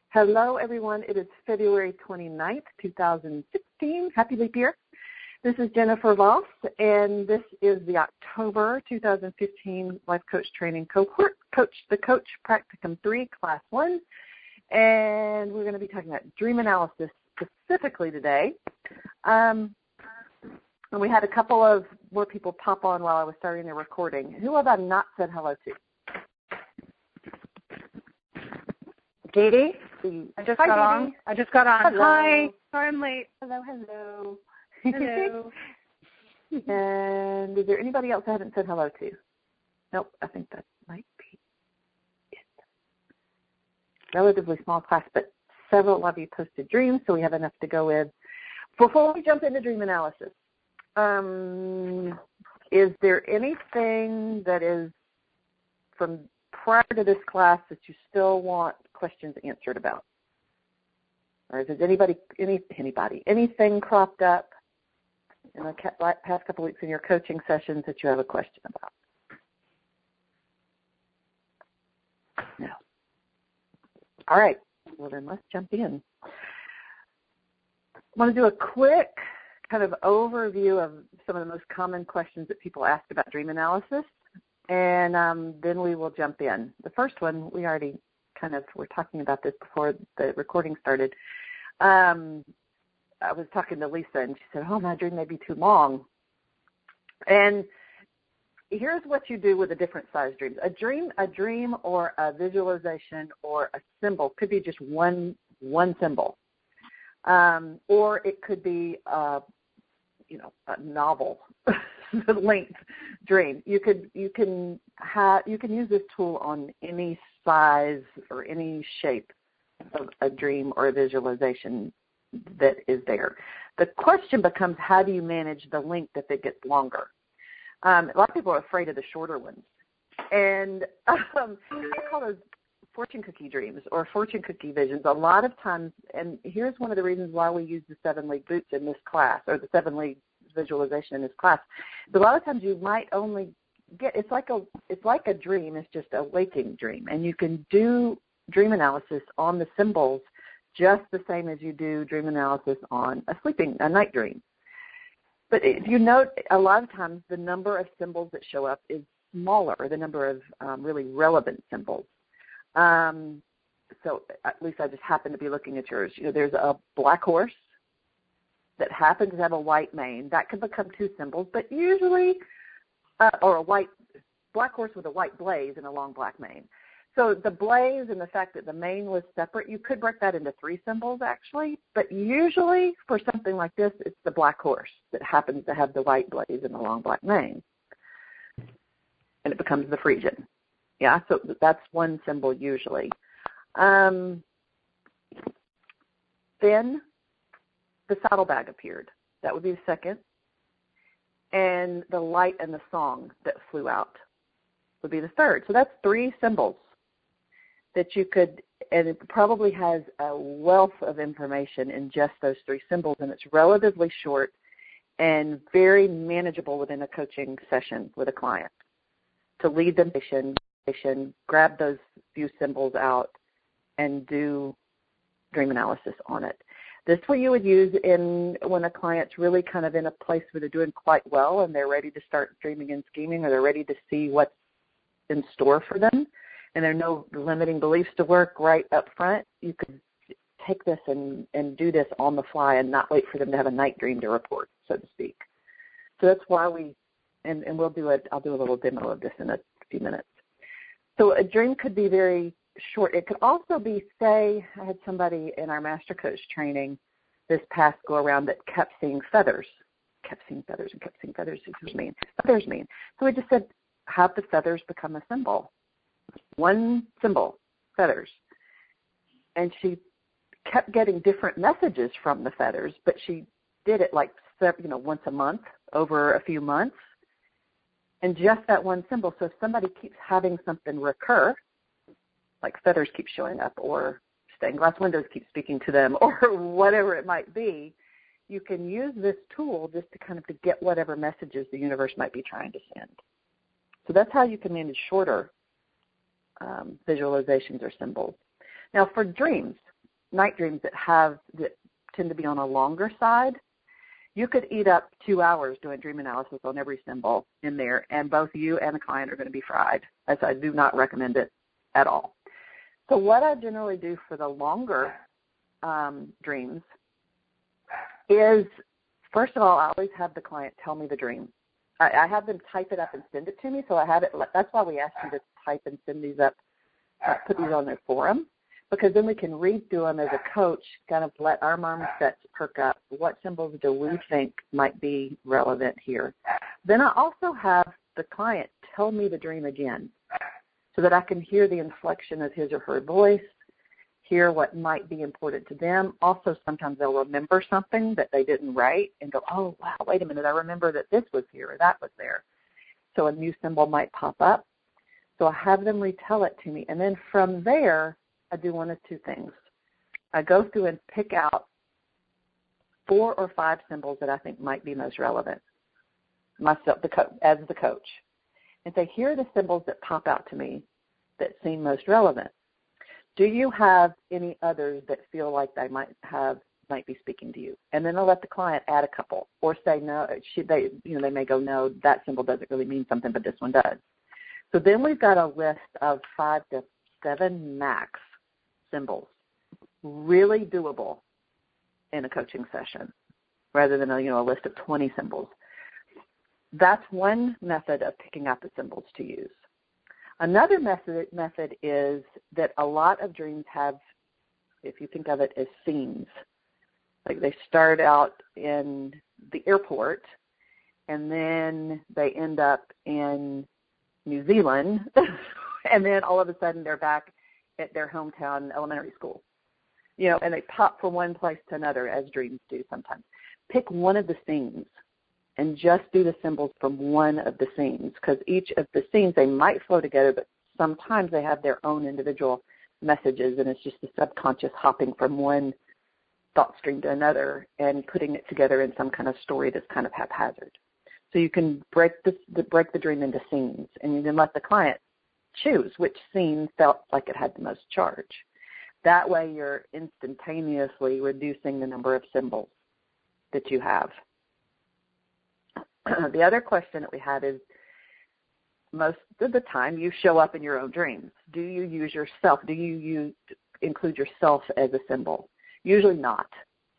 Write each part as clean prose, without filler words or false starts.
Hello, everyone. It is February 29th, 2016. Happy leap year. This is Jennifer Voss, and this is the October 2015 Life Coach Training Cohort, the Coach Practicum 3, Class 1. And we're going to be talking about dream analysis specifically today. And we had a couple of more people pop on while I was starting the recording. Who have I not said hello to? Dee Dee? I just got on. Hello. Hi. Sorry I'm late. Hello. Hello. And is there anybody else I haven't said hello to? Nope, I think that might be it. Relatively small class, but several of you posted dreams, so we have enough to go with. Before we jump into dream analysis, is there anything that is from prior to this class that you still want questions answered about? Or is anything cropped up in the past couple of weeks in your coaching sessions that you have a question about? No. All right. Well, then let's jump in. I want to do a quick kind of overview of some of the most common questions that people ask about dream analysis, and then we will jump in. The first one, we already were talking about this before the recording started. I was talking to Lisa, and she said, my dream may be too long. And here's what you do with the different size dreams. A dream or a visualization or a symbol could be just one symbol. Or it could be a novel length dream. You can use this tool on any size or any shape of a dream or a visualization that is there. The question becomes, how do you manage the length if it gets longer? A lot of people are afraid of the shorter ones. And I call those fortune cookie dreams or fortune cookie visions. A lot of times, and here's one of the reasons why we use the 7-league boots in this class, or the 7-league visualization in this class. But a lot of times you might only get, it's like a dream, it's just a waking dream. And you can do dream analysis on the symbols just the same as you do dream analysis on a night dream. But if you note, a lot of times the number of symbols that show up is smaller, the number of really relevant symbols. So at least I just happen to be looking at yours. There's a black horse that happens to have a white mane. That could become 2 symbols, but usually, or a black horse with a white blaze and a long black mane. So the blaze and the fact that the mane was separate, you could break that into 3 symbols actually, but usually for something like this, it's the black horse that happens to have the white blaze and the long black mane. And it becomes the Phrygian. Yeah, so that's 1 symbol usually. Then the saddlebag appeared. That would be the second. And the light and the song that flew out would be the third. So that's 3 symbols that you could, and it probably has a wealth of information in just those 3 symbols, and it's relatively short and very manageable within a coaching session with a client to lead them, grab those few symbols out, and do dream analysis on it. This is what you would use when a client's really kind of in a place where they're doing quite well and they're ready to start dreaming and scheming, or they're ready to see what's in store for them, and there are no limiting beliefs to work right up front. You could take this and do this on the fly and not wait for them to have a night dream to report, so to speak. So that's why I'll do a little demo of this in a few minutes. So a dream could be very short. It could also be, say, I had somebody in our Master Coach training this past go-around that kept seeing feathers. Kept seeing feathers. Feathers mean. So we just said, have the feathers become a symbol. 1 symbol, feathers. And she kept getting different messages from the feathers, but she did it once a month over a few months. And just that 1 symbol. So if somebody keeps having something recur, like feathers keep showing up, or stained glass windows keep speaking to them, or whatever it might be, you can use this tool just to get whatever messages the universe might be trying to send. So that's how you can manage shorter visualizations or symbols. Now for dreams, night dreams that tend to be on a longer side, you could eat up 2 hours doing dream analysis on every symbol in there, and both you and the client are going to be fried, as I do not recommend it at all. So what I generally do for the longer dreams is, first of all, I always have the client tell me the dream. I have them type it up and send it to me, so I have it. That's why we ask you to type and send these up, put these on their forum, because then we can read through them as a coach, kind of let our marmosets perk up. What symbols do we think might be relevant here? Then I also have the client tell me the dream again so that I can hear the inflection of his or her voice, hear what might be important to them. Also, sometimes they'll remember something that they didn't write and go, oh, wow, wait a minute, I remember that this was here or that was there. So a new symbol might pop up. So I have them retell it to me. And then from there, I do one of two things. I go through and pick out 4 or 5 symbols that I think might be most relevant, myself as the coach. And say, here are the symbols that pop out to me that seem most relevant. Do you have any others that feel like they might be speaking to you? And then I'll let the client add a couple, or say no. They may go, no, that symbol doesn't really mean something, but this one does. So then we've got a list of 5 to 7 max symbols, really doable in a coaching session, rather than a list of 20 symbols. That's one method of picking out the symbols to use. Another method is that a lot of dreams have, if you think of it as scenes, like they start out in the airport and then they end up in New Zealand and then all of a sudden they're back at their hometown elementary school. And they pop from one place to another, as dreams do sometimes. Pick one of the scenes and just do the symbols from one of the scenes, because each of the scenes, they might flow together, but sometimes they have their own individual messages, and it's just the subconscious hopping from one thought stream to another and putting it together in some kind of story that's kind of haphazard. So you can break the dream into scenes, and you can let the client choose which scene felt like it had the most charge. That way you're instantaneously reducing the number of symbols that you have. The other question that we had is, most of the time you show up in your own dreams. Do you use yourself? Do you include yourself as a symbol? Usually not.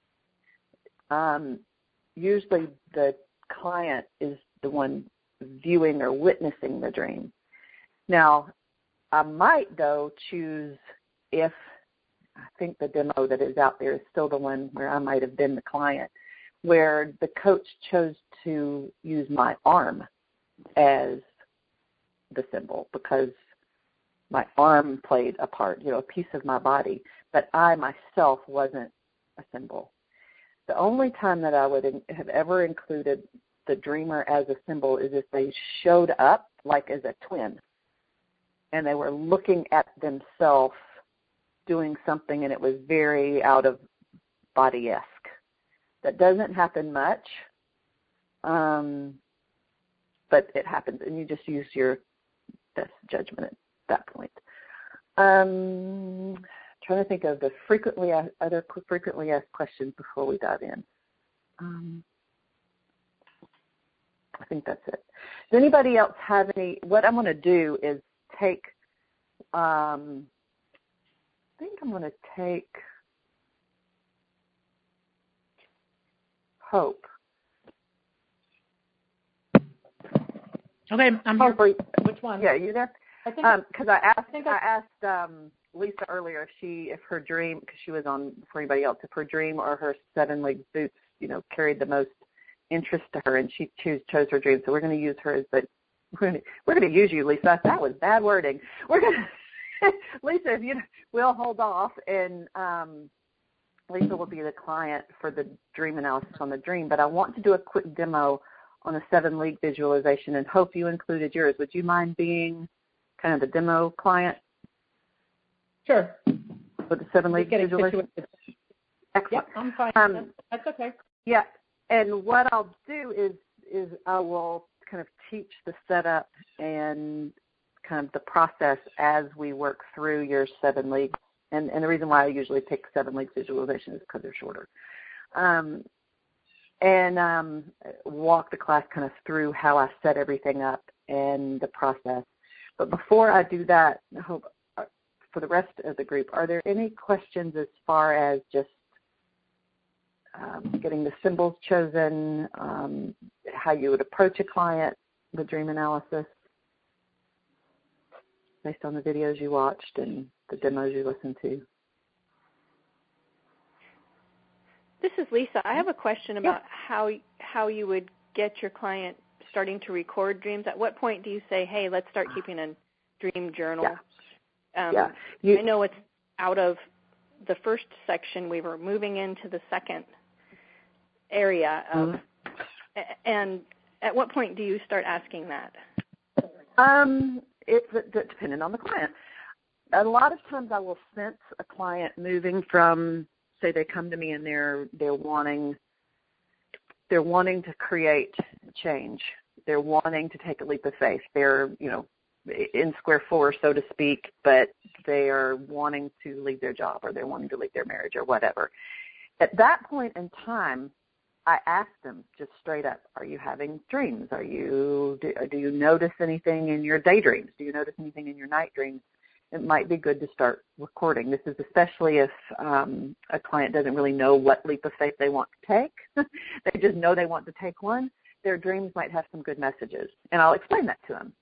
Usually the client is the one viewing or witnessing the dream. Now, I might, though, choose, if I think the demo that is out there is still the one where I might have been the client, where the coach chose to use my arm as the symbol because my arm played a part, a piece of my body, but I myself wasn't a symbol. The only time that I would have ever included the dreamer as a symbol is if they showed up like as a twin and they were looking at themselves doing something and it was very out of body-esque. That doesn't happen much, but it happens, and you just use your best judgment at that point. Trying to think of the frequently asked questions before we dive in. I think that's it. Does anybody else have any? What I'm going to do is take. I think I'm going to take Hope. Okay, I'm here. Which one? Yeah, you there? I think because I asked Lisa earlier if her dream, because she was on for anybody else, if her dream or her 7-legged boots, carried the most interest to her, and she chose her dream. So we're going to use her as we're going to use you, Lisa. That was bad wording. We're going to Lisa, we'll hold off, and Lisa will be the client for the dream analysis on the dream. But I want to do a quick demo on a 7-league visualization, and hope you included yours. Would you mind being kind of the demo client? Sure. With the 7-league visualization? Excellent. Yep, I'm fine. That's okay. Yeah, and what I'll do is I will kind of teach the setup and kind of the process as we work through your 7 leagues And the reason why I usually pick 7 leads visualization is because they're shorter. Walk the class kind of through how I set everything up and the process. But before I do that, I hope for the rest of the group, are there any questions as far as just getting the symbols chosen, how you would approach a client with dream analysis based on the videos you watched and the demos you listened to? This is Lisa. I have a question about how you would get your client starting to record dreams. At what point do you say, hey, let's start keeping a dream journal? I know it's out of the first section. We were moving into the second area. And at what point do you start asking that? It's dependent on the client. A lot of times I will sense a client moving from, say they come to me and they're wanting to create change. They're wanting to take a leap of faith. They're, in square 4, so to speak, but they are wanting to leave their job or they're wanting to leave their marriage or whatever. At that point in time, I ask them just straight up, are you having dreams? Do you notice anything in your daydreams? Do you notice anything in your night dreams? It might be good to start recording. This is especially if a client doesn't really know what leap of faith they want to take. They just know they want to take one. Their dreams might have some good messages, and I'll explain that to them.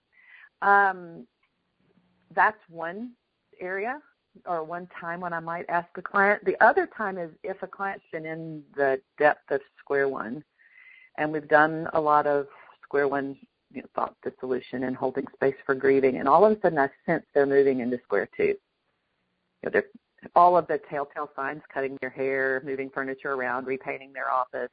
That's one area or one time when I might ask the client. The other time is if a client's been in the depth of square 1, and we've done a lot of square 1 thought dissolution and holding space for grieving, and all of a sudden I sense they're moving into square 2. They're all of the telltale signs, cutting their hair, moving furniture around, repainting their office,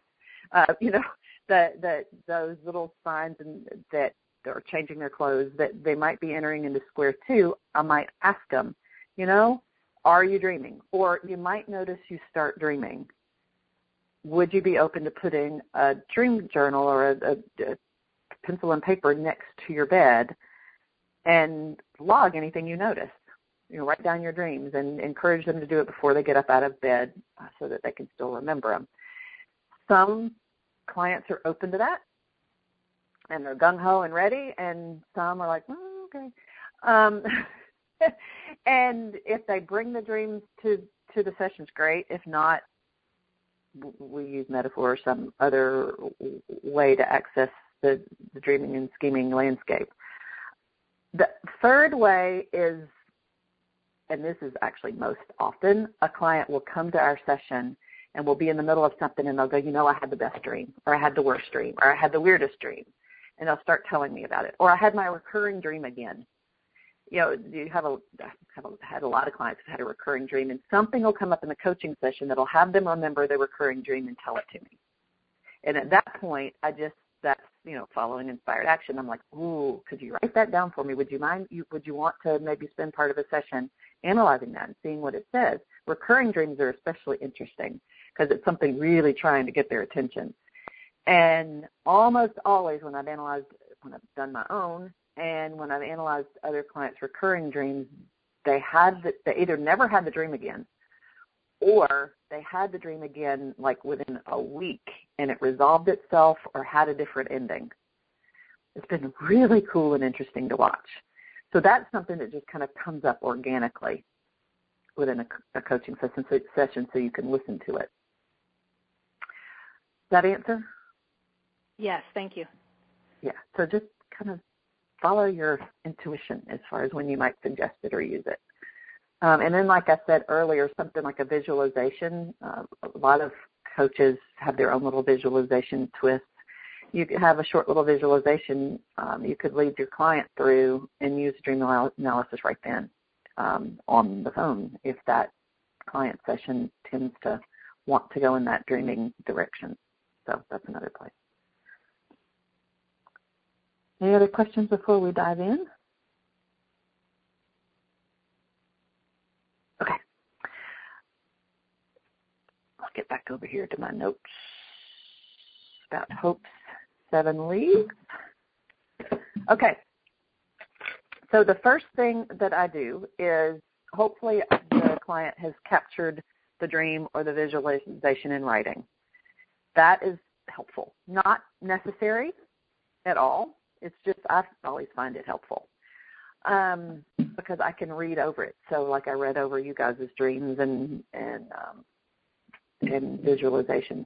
those little signs that they're changing their clothes, that they might be entering into square 2. I might ask them, are you dreaming? Or you might notice you start dreaming. Would you be open to putting a dream journal or a pencil and paper next to your bed and log anything you notice? Write down your dreams and encourage them to do it before they get up out of bed so that they can still remember them. Some clients are open to that, and they're gung-ho and ready, and some are like, oh, okay. And if they bring the dreams to the sessions, great. If not, we use metaphor or some other way to access the dreaming and scheming landscape. The third way is, and this is actually most often, a client will come to our session and we'll be in the middle of something and they'll go, I had the best dream, or I had the worst dream, or I had the weirdest dream. And they'll start telling me about it. Or I had my recurring dream again. I've had a lot of clients who've had a recurring dream, and something will come up in the coaching session that'll have them remember their recurring dream and tell it to me. And at that point, that's following inspired action. I'm like, ooh, could you write that down for me? Would you mind? Would you want to maybe spend part of a session analyzing that and seeing what it says? Recurring dreams are especially interesting because it's something really trying to get their attention. And almost always when I've done my own and when I've analyzed other clients' recurring dreams, they either never had the dream again, or they had the dream again like within a week and it resolved itself or had a different ending. It's been really cool and interesting to watch. So that's something that just kind of comes up organically within a coaching session so you can listen to it. Does that answer? Yes, thank you. Yeah, so just kind of follow your intuition as far as when you might suggest it or use it. And then, like I said earlier, something like a visualization. A lot of coaches have their own little visualization twists. You could have a short little visualization you could lead your client through and use dream analysis right then on the phone if that client session tends to want to go in that dreaming direction. So that's another place. Any other questions before we dive in? Okay. I'll get back over here to my notes about Hope's 7 leagues. Okay. So the first thing that I do is hopefully the client has captured the dream or the visualization in writing. That is helpful. Not necessary at all. It's just I always find it helpful because I can read over it. So like I read over you guys' dreams and visualizations.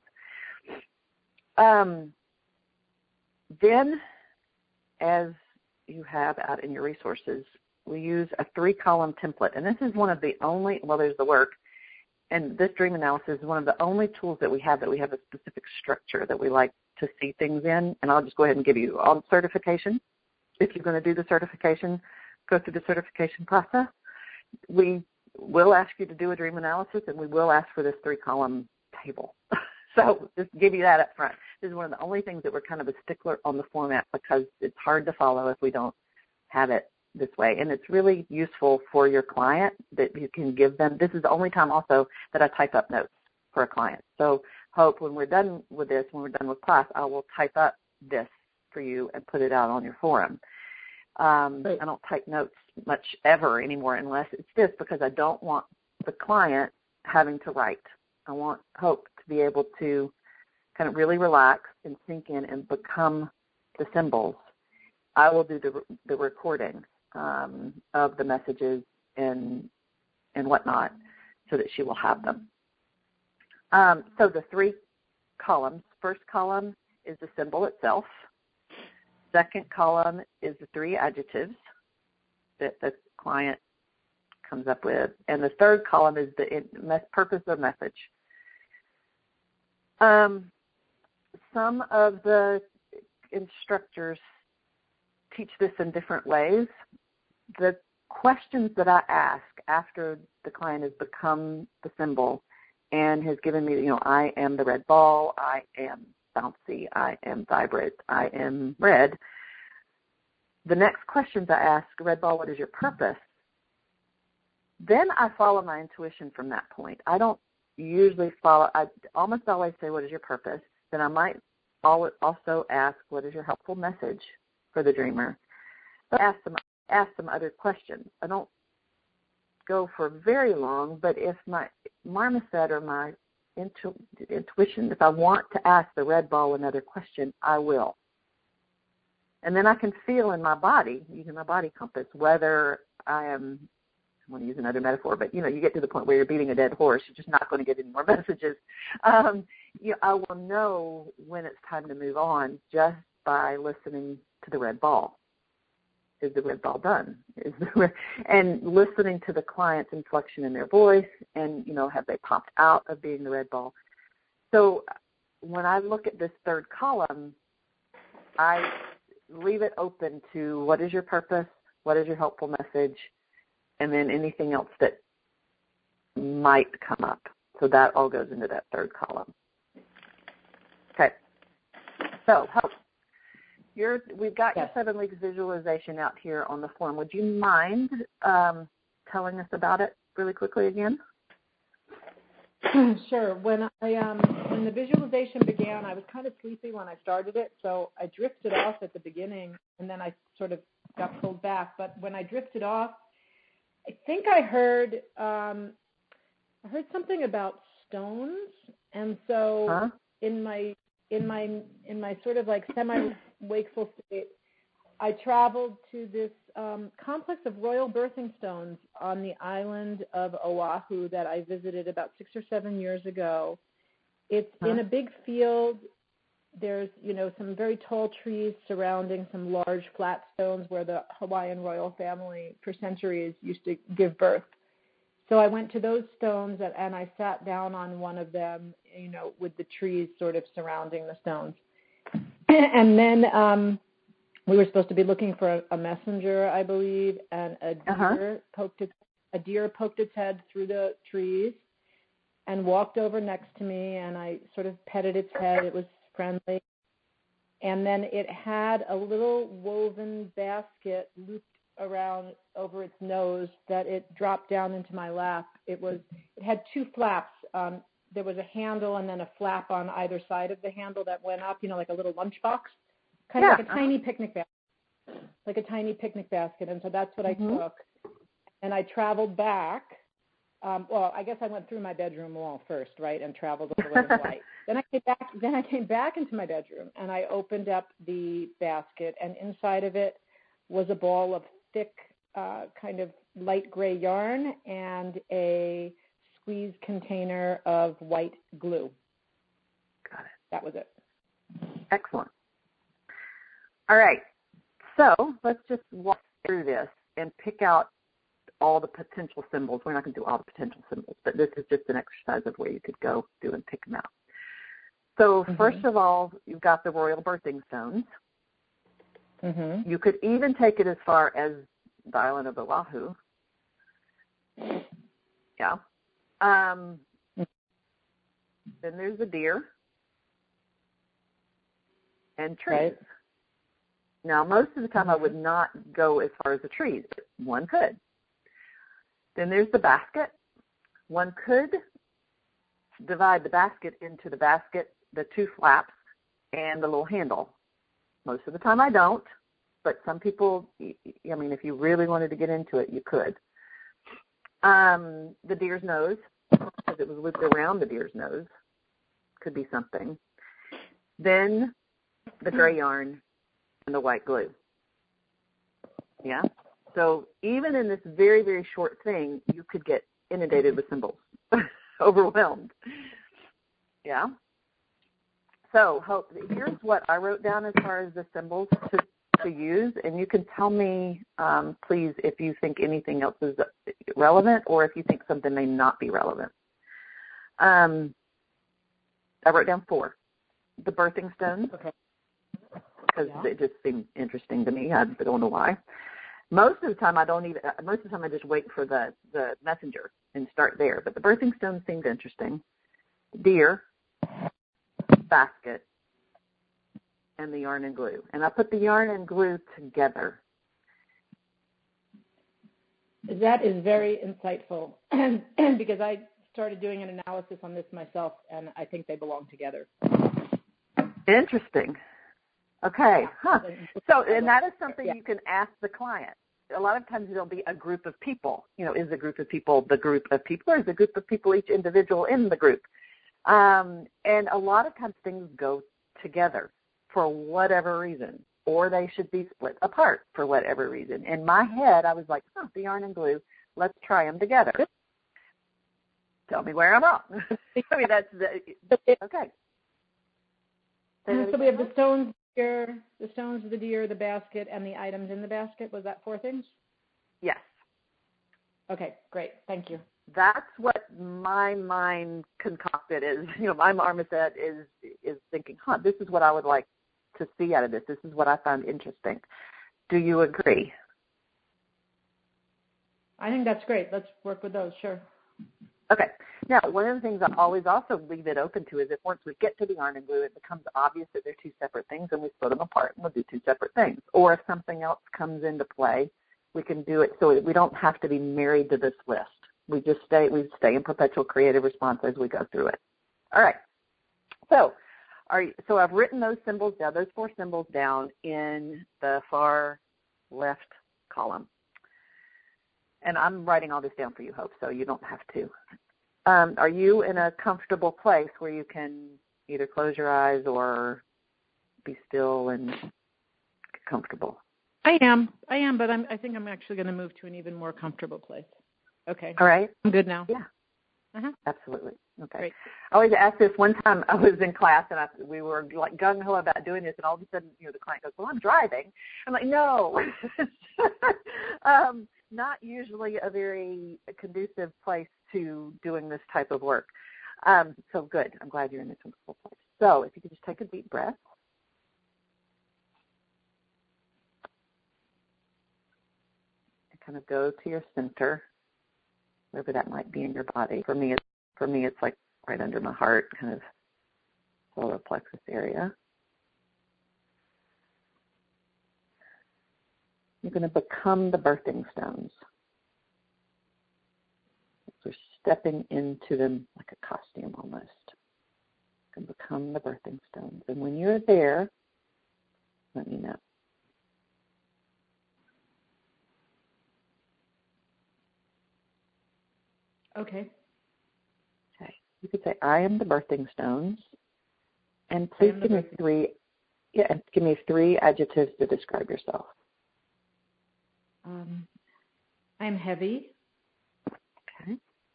Then, as you have out in your resources, we use a 3-column template. And this is one of the only, well, there's the work, and this dream analysis is one of the only tools that we have a specific structure that we like to see things in. And I'll just go ahead and give you on certification. If you're going to do the certification, go through the certification process. We will ask you to do a dream analysis, and we will ask for this 3-column table. So just give you that up front. This is one of the only things that we're kind of a stickler on the format because it's hard to follow if we don't have it this way. And it's really useful for your client that you can give them. This is the only time also that I type up notes for a client. So hope when we're done with this, when we're done with class, I will type up this for you and put it out on your forum. I don't type notes much ever anymore unless it's this because I don't want the client having to write. I want Hope to be able to kind of really relax and sink in and become the symbols. I will do the recording of the messages and whatnot so that she will have them. So the 3 columns. First column is the symbol itself. Second column is the 3 adjectives that the client comes up with. And the third column is the purpose or message. Some of the instructors teach this in different ways. The questions that I ask after the client has become the symbol and has given me, I am the red ball, I am bouncy, I am vibrant, I am red. The next questions I ask, red ball, what is your purpose? Then I follow my intuition from that point. I don't usually follow, I almost always say, what is your purpose? Then I might also ask, what is your helpful message for the dreamer? So ask some other questions. I don't go for very long, but if my marmoset or my intuition, if I want to ask the red ball another question, I will. And then I can feel in my body, using my body compass, whether I want to use another metaphor, but, you get to the point where you're beating a dead horse. You're just not going to get any more messages. I will know when it's time to move on just by listening to the red ball. Is the red ball done? And listening to the client's inflection in their voice and, have they popped out of being the red ball? So when I look at this third column, I leave it open to what is your purpose, what is your helpful message, and then anything else that might come up. So that all goes into that third column. Okay. So, Hope, we've got your 7 weeks visualization out here on the form. Would you mind telling us about it really quickly again? Sure. When the visualization began, I was kind of sleepy when I started it, so I drifted off at the beginning, and then I sort of got pulled back. But when I drifted off, I think I heard something about stones, and so in my sort of like semi-wakeful state, I traveled to this complex of royal birthing stones on the island of Oahu that I visited about 6 or 7 years ago. It's in a big field. There's, some very tall trees surrounding some large flat stones where the Hawaiian royal family for centuries used to give birth. So I went to those stones and I sat down on one of them, with the trees sort of surrounding the stones. And then we were supposed to be looking for a messenger, I believe, and a deer poked its head through the trees and walked over next to me, and I sort of petted its head. It was friendly. And then it had a little woven basket looped around over its nose that it dropped down into my lap. It had 2 flaps. There was a handle and then a flap on either side of the handle that went up, like a little lunchbox, kind of like a tiny picnic basket, And so that's what I took. and I traveled back. Well, I guess I went through my bedroom wall first, right, and traveled all the way to white. Then I came back into my bedroom, and I opened up the basket, and inside of it was a ball of thick, kind of light gray yarn and a squeezed container of white glue. Got it. That was it. Excellent. All right. So let's just walk through this and pick out all the potential symbols. We're not going to do all the potential symbols, but this is just an exercise of where you could go do and pick them out. So first of all, you've got the royal birthing stones. Mm-hmm. You could even take it as far as the island of Oahu. Yeah. Then there's the deer and trees. Right. Now, most of the time I would not go as far as the trees, but one could. Then there's the basket. One could divide the basket into the basket, the two flaps, and the little handle. Most of the time I don't, but some people, I mean, if you really wanted to get into it, you could. The deer's nose, because it was looped around the deer's nose, could be something. Then the gray yarn and the white glue. Yeah? So even in this very, very short thing, you could get inundated with symbols, overwhelmed. Yeah? So Hope, here's what I wrote down as far as the symbols to use, and you can tell me, please, if you think anything else is relevant or if you think something may not be relevant. I wrote down 4. The birthing stones, because it just seemed interesting to me. I don't know why. Most of the time I just wait for the messenger and start there. But the birthing stones seemed interesting. Deer, basket, and the yarn and glue. And I put the yarn and glue together. That is very insightful because I started doing an analysis on this myself, and I think they belong together. Interesting. Okay. Huh. So, and that is something you can ask the client. A lot of times there'll be a group of people. You know, is the group of people the group of people, or is the group of people each individual in the group? And a lot of times things go together for whatever reason, or they should be split apart for whatever reason. In my head, I was like, the yarn and glue, let's try them together. Tell me where I'm wrong. I mean, that's okay. So we have the stones here, the stones of the deer, the basket, and the items in the basket. Was that 4 things? Yes. Okay, great. Thank you. That's what my mind concocted is, my marmoset is thinking, this is what I would like to see out of this. This is what I found interesting. Do you agree? I think that's great. Let's work with those, sure. Okay. Now, one of the things I always also leave it open to is if once we get to the yarn and glue, it becomes obvious that they're 2 separate things, and we split them apart and we'll do 2 separate things. Or if something else comes into play, we can do it so we don't have to be married to this list. We stay in perpetual creative response as we go through it. All right. So I've written those symbols down, those 4 symbols down in the far left column. And I'm writing all this down for you, Hope, so you don't have to. Are you in a comfortable place where you can either close your eyes or be still and comfortable? I am, but I think I'm actually going to move to an even more comfortable place. Okay. All right. I'm good now. Yeah. Uh-huh. Absolutely. Okay. Great. I always ask this. One time I was in class and we were like gung-ho about doing this, and all of a sudden, the client goes, well, I'm driving. I'm like, no. Not usually a very conducive place to doing this type of work. So good. I'm glad you're in this wonderful place. So if you could just take a deep breath. And kind of go to your center, wherever that might be in your body. For me, it's like right under my heart, kind of solar plexus area. You're going to become the birthing stones. We're stepping into them like a costume almost. You can become the birthing stones. And when you're there, let me know. Okay. Okay. You could say, I am the birthing stones. And please give me three adjectives to describe yourself. I'm heavy. Okay.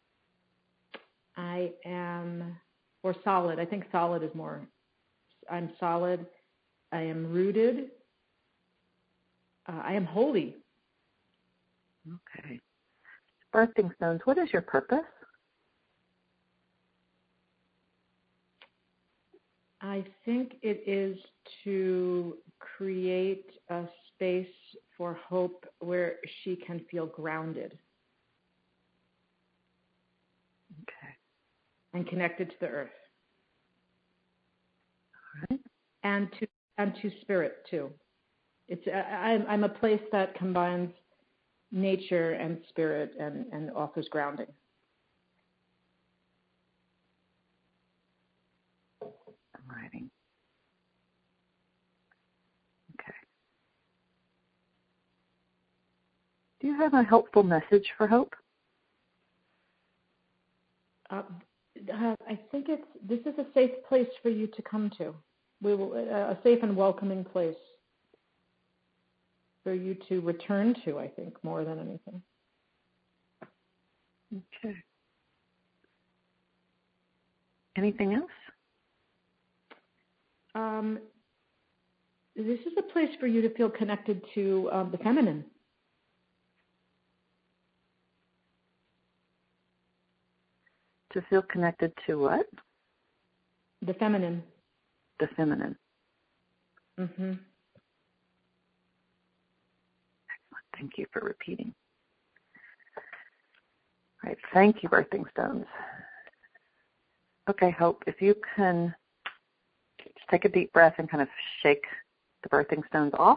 I am, or solid. I think solid is more. I'm solid. I am rooted. I am holy. Okay. Birthing stones, what is your purpose? I think it is to create a space for Hope where she can feel grounded. Okay. And connected to the earth. All right. And to spirit too. It's I'm a place that combines nature and spirit and offers grounding. I'm writing. Okay. Do you have a helpful message for Hope? I think this is a safe place for you to come to. We will a safe and welcoming place for you to return to, I think, more than anything. Okay. Anything else? This is a place for you to feel connected to the feminine. To feel connected to what? The feminine. The feminine. Mm-hmm. Excellent. Thank you for repeating. All right. Thank you, birthing stones. Okay, Hope, if you can just take a deep breath and kind of shake the birthing stones off.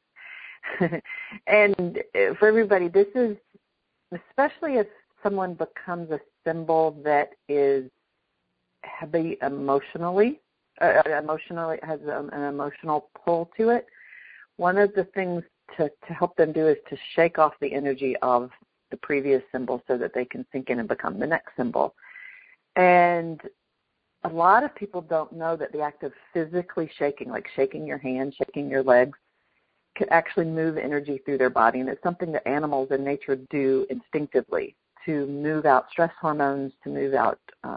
And for everybody, this is, especially if someone becomes a symbol that is heavy emotionally has an emotional pull to it, one of the things to help them do is to shake off the energy of the previous symbol so that they can sink in and become the next symbol. And a lot of people don't know that the act of physically shaking, like shaking your hand, shaking your legs, can actually move energy through their body. And it's something that animals in nature do instinctively to move out stress hormones, to move out,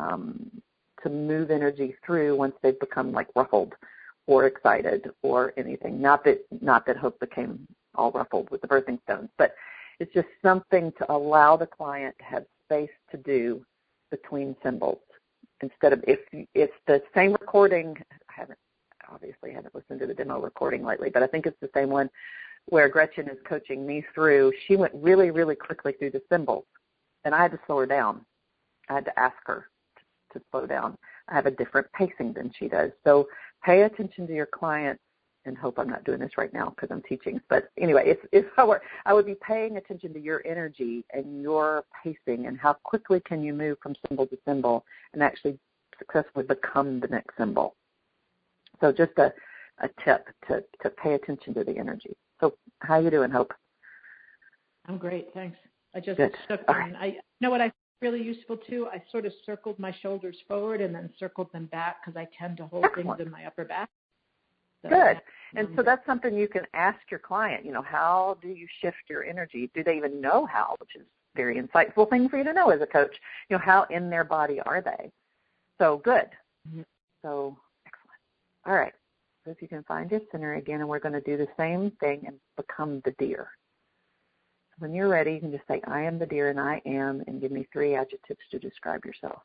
to move energy through once they've become like ruffled or excited or anything. Not that Hope became all ruffled with the birthing stones, but it's just something to allow the client to have space to do between symbols. Instead of, if the same recording, I haven't listened to the demo recording lately, but I think it's the same one where Gretchen is coaching me through. She went really, really quickly through the symbols, and I had to slow her down. I had to ask her to slow down. I have a different pacing than she does. So pay attention to your client, and hope I'm not doing this right now because I'm teaching. But anyway, if I were, I would be paying attention to your energy and your pacing and how quickly can you move from symbol to symbol and actually successfully become the next symbol. So just a tip to pay attention to the energy. So how you doing, Hope? I'm great, thanks. I just Good. shook them. Right. You know what I really useful too? I sort of circled my shoulders forward and then circled them back because I tend to hold things in my upper back. So good. And so that's something you can ask your client, how do you shift your energy? Do they even know how, which is a very insightful thing for you to know as a coach. How in their body are they? So good. Mm-hmm. So excellent. All right. So if you can find your center again, and we're going to do the same thing and become the deer. When you're ready, you can just say, I am the deer and I am, and give me 3 adjectives to describe yourself.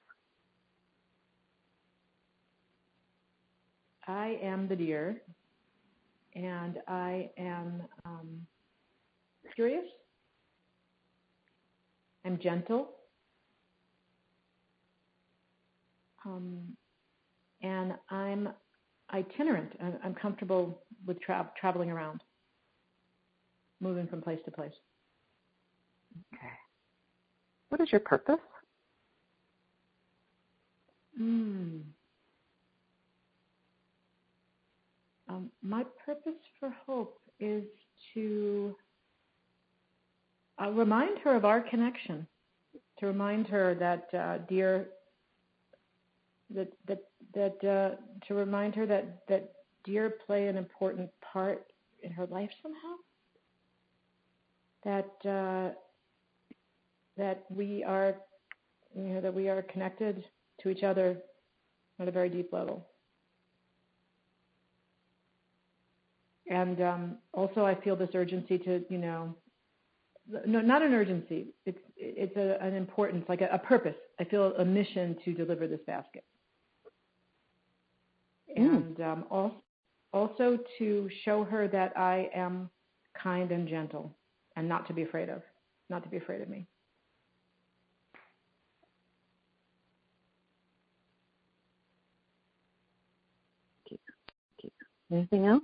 I am the deer, and I am curious. I'm gentle. And I'm itinerant. I'm comfortable with traveling around, moving from place to place. Okay. What is your purpose? My purpose for Hope is to remind her of our connection, to remind her that deer play an important part in her life somehow. That we are, that we are connected to each other at a very deep level. And also, I feel this urgency to, no, not an urgency. It's an importance, like a purpose. I feel a mission to deliver this basket. And also to show her that I am kind and gentle, and not to be afraid of me. Anything else?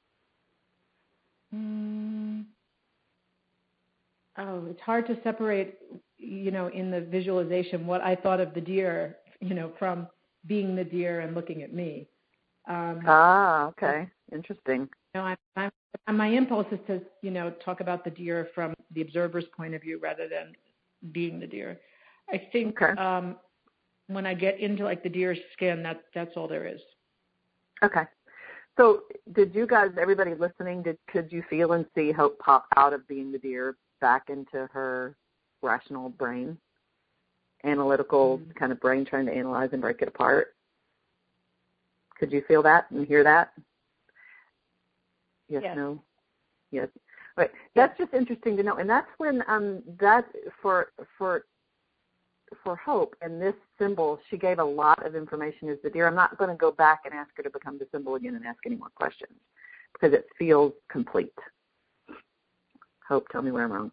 Oh, it's hard to separate, in the visualization what I thought of the deer, from being the deer and looking at me. Okay. Interesting. My impulse is to, talk about the deer from the observer's point of view rather than being the deer. I think when I get into like the deer's skin, that's all there is. Okay. So did you guys, everybody listening, could you feel and see Hope pop out of being the deer back into her rational brain, analytical kind of brain trying to analyze and break it apart? Could you feel that and hear that? Yes. No? Yes. Right. That's just interesting to know. And that's when that for Hope and this symbol, she gave a lot of information as the deer. I'm not going to go back and ask her to become the symbol again and ask any more questions because it feels complete. Hope, tell me where I'm wrong.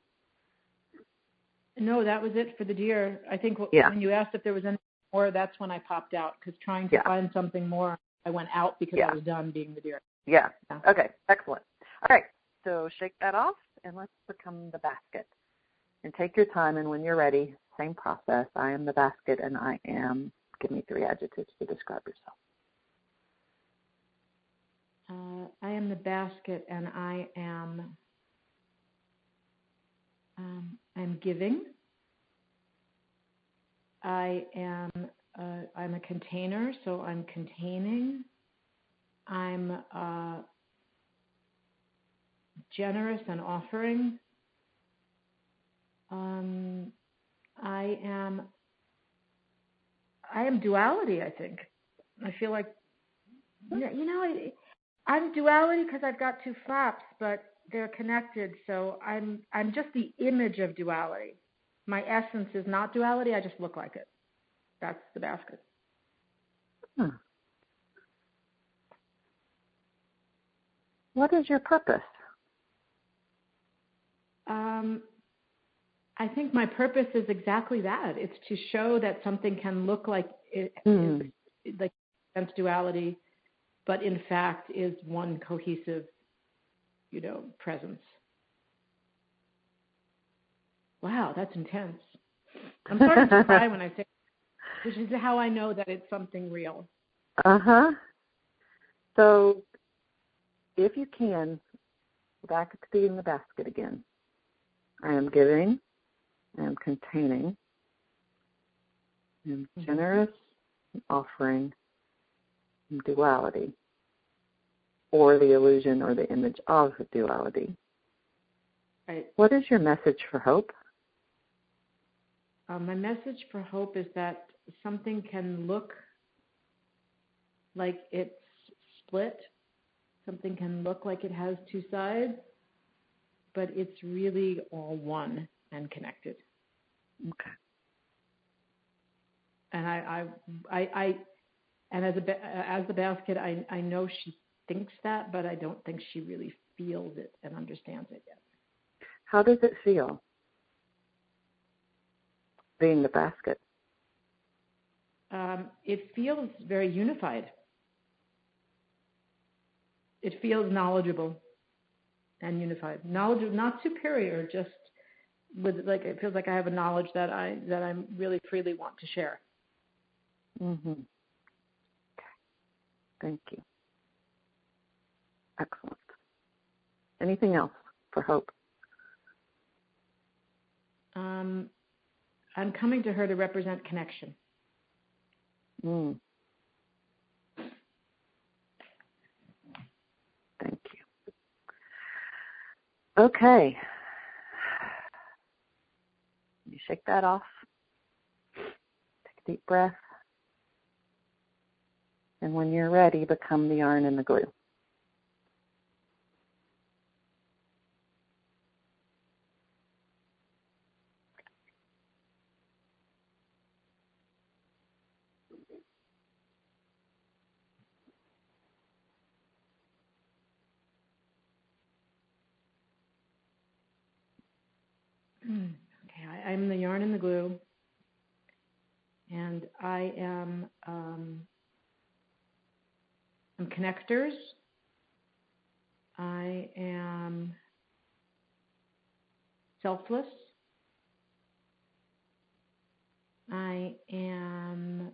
No, that was it for the deer. I think when you asked if there was any more, that's when I popped out because trying to find something more, I went out because I was done being the deer. Yeah. Okay. Excellent. All right. So shake that off and let's become the basket. And take your time, and when you're ready, same process. I am the basket, and I am. Give me 3 adjectives to describe yourself. I am the basket, and I am. I'm giving. I am. I'm a container, so I'm containing. I'm generous and offering. I am duality, I think. I feel like, I'm duality because I've got 2 flaps, but they're connected, so I'm just the image of duality. My essence is not duality, I just look like it. That's the basket. What is your purpose? I think my purpose is exactly that. It's to show that something can look like it, like sense duality, but in fact is one cohesive, presence. Wow, that's intense. I'm starting to cry when I say, which is how I know that it's something real. So, if you can, back to being the basket again. I am giving. I am containing. I am generous. I'm offering. I'm duality. Or the illusion or the image of duality. Right. What is your message for Hope? My message for Hope is that something can look like it's split. Something can look like it has 2 sides, but it's really all one and connected. Okay. And and as the basket, I know she thinks that, but I don't think she really feels it and understands it yet. How does it feel, being the basket? It feels very unified. It feels knowledgeable and unified. Knowledge, not superior, just with it feels like I have a knowledge that I really freely want to share. Okay. Thank you. Excellent. Anything else for Hope? I'm coming to her to represent connection. Mm. Thank you. Okay. You shake that off. Take a deep breath. And when you're ready, become the yarn and the glue. Okay, I'm the yarn and the glue, and I am I'm connectors. I am selfless. I am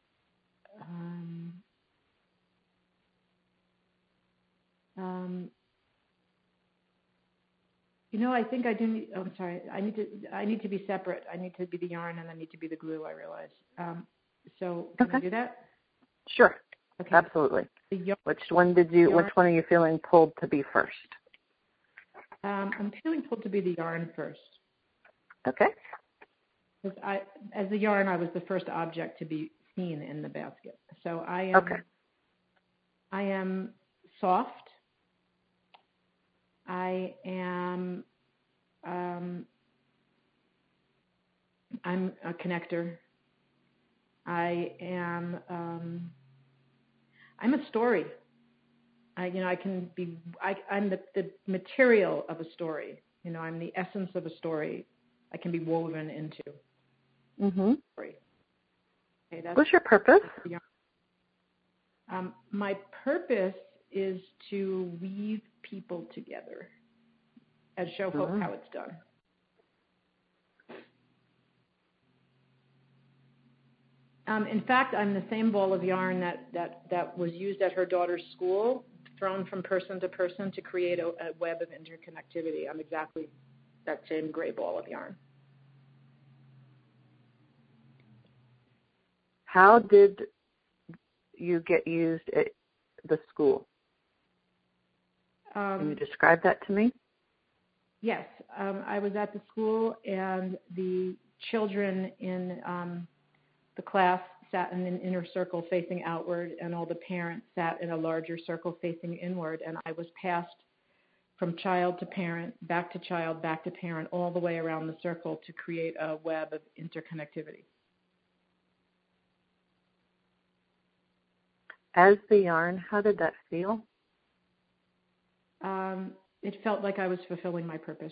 I think I do need, I'm sorry, I need to be separate. I need to be the yarn and I need to be the glue, I realize. So can I do that? Sure. Okay. Absolutely. Which one are you feeling pulled to be first? I'm feeling pulled to be the yarn first. Okay. Because as the yarn, I was the first object to be seen in the basket. So I am soft. I am I'm a connector. I am I'm a story. I'm the material of a story. I'm the essence of a story. I can be woven into. Mm-hmm. Story. Okay, what's your purpose? My purpose is to weave people together and show hope how it's done. In fact, I'm the same ball of yarn that was used at her daughter's school, thrown from person to person to create a web of interconnectivity. I'm exactly that same gray ball of yarn. How did you get used at the school? Can you describe that to me? Yes. I was at the school, and the children in the class sat in an inner circle facing outward, and all the parents sat in a larger circle facing inward, and I was passed from child to parent, back to child, back to parent, all the way around the circle to create a web of interconnectivity. As the yarn, how did that feel? It felt like I was fulfilling my purpose.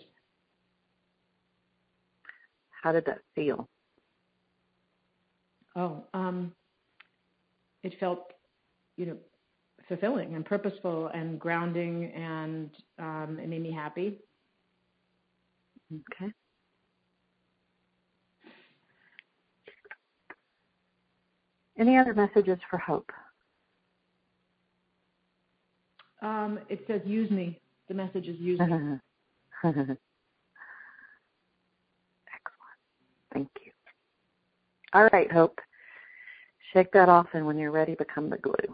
How did that feel? It felt, fulfilling and purposeful and grounding, and it made me happy. Okay. Any other messages for hope? It says, use me. The message is use me. Excellent. Thank you. All right, Hope. Shake that off, and when you're ready, become the glue.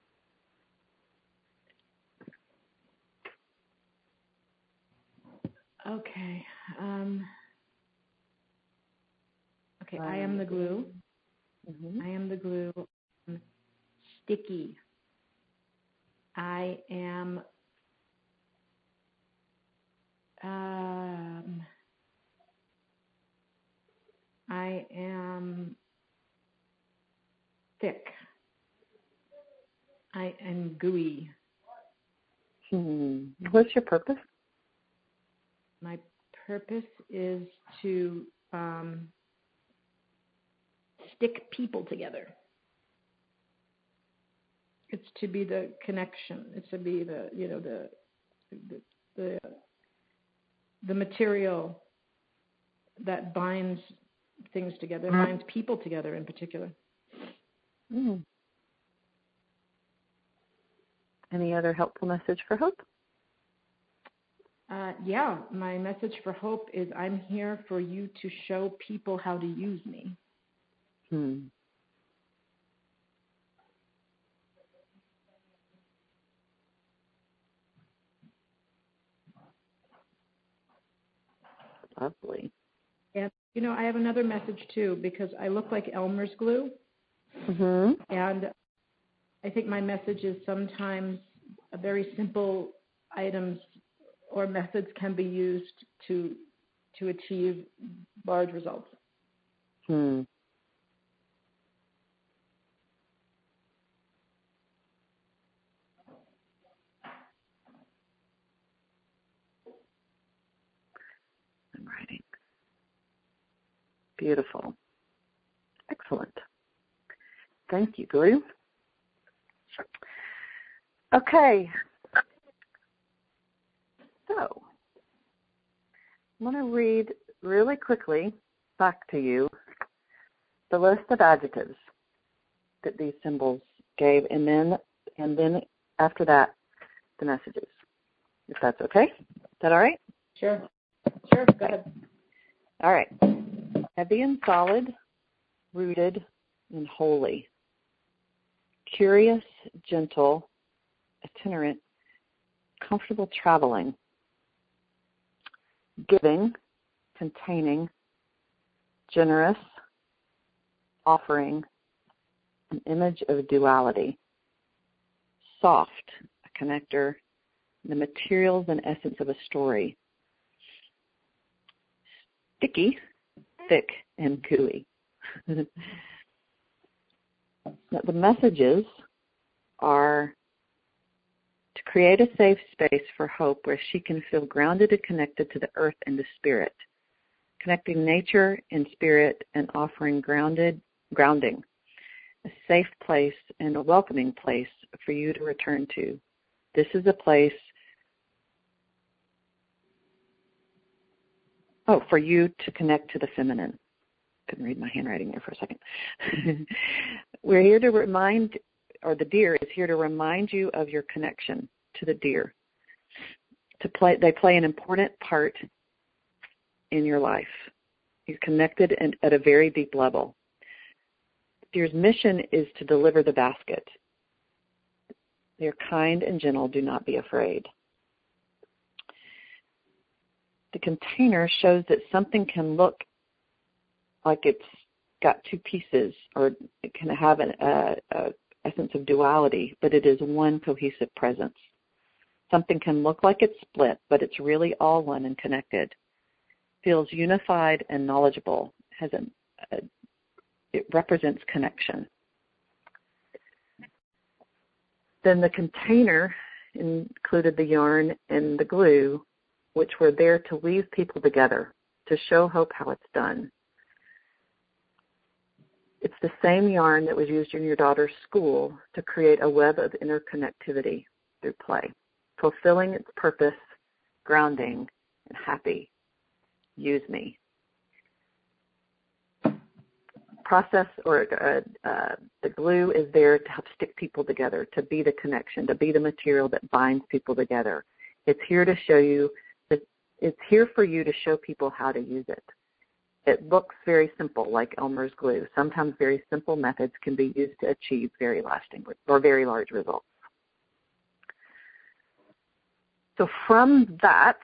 Okay. I am the glue. Mm-hmm. I am the glue. I'm sticky. I am thick. I am gooey. What's your purpose? My purpose is to stick people together. It's to be the connection. It's to be the material that binds things together, binds people together in particular. Any other helpful message for Hope? Yeah, my message for Hope is I'm here for you to show people how to use me. Lovely. And, I have another message, too, because I look like Elmer's glue. And I think my message is sometimes very simple items or methods can be used to achieve large results. I'm writing. Beautiful. Excellent. Thank you, Glue. Okay. So, I'm going to read really quickly back to you the list of adjectives that these symbols gave, and then after that, the messages, if that's okay. Is that all right? Sure, go ahead. All right. Heavy and solid, rooted and holy. Curious, gentle, itinerant, comfortable traveling. Giving, containing, generous, offering, an image of duality. Soft, a connector, the materials and essence of a story. Sticky, thick, and gooey. The messages are to create a safe space for Hope where she can feel grounded and connected to the earth and the spirit, connecting nature and spirit and offering grounding, a safe place and a welcoming place for you to return to. This is a place for you to connect to the feminine. Couldn't read my handwriting there for a second. We're here to remind, or the deer is here to remind you of your connection to the deer. They play an important part in your life. You're connected at a very deep level. Deer's mission is to deliver the basket. They're kind and gentle. Do not be afraid. The container shows that something can look like it's got two pieces, or it can have an essence of duality, but it is one cohesive presence. Something can look like it's split, but it's really all one and connected. Feels unified and knowledgeable. It represents connection. Then the container included the yarn and the glue, which were there to weave people together, to show Hope how it's done. It's the same yarn that was used in your daughter's school to create a web of interconnectivity through play, fulfilling its purpose, grounding, and happy. Use me. Process or the glue is there to help stick people together, to be the connection, to be the material that binds people together. It's here to show you that it's here for you to show people how to use it. It looks very simple, like Elmer's glue. Sometimes very simple methods can be used to achieve very lasting or very large results. So from that,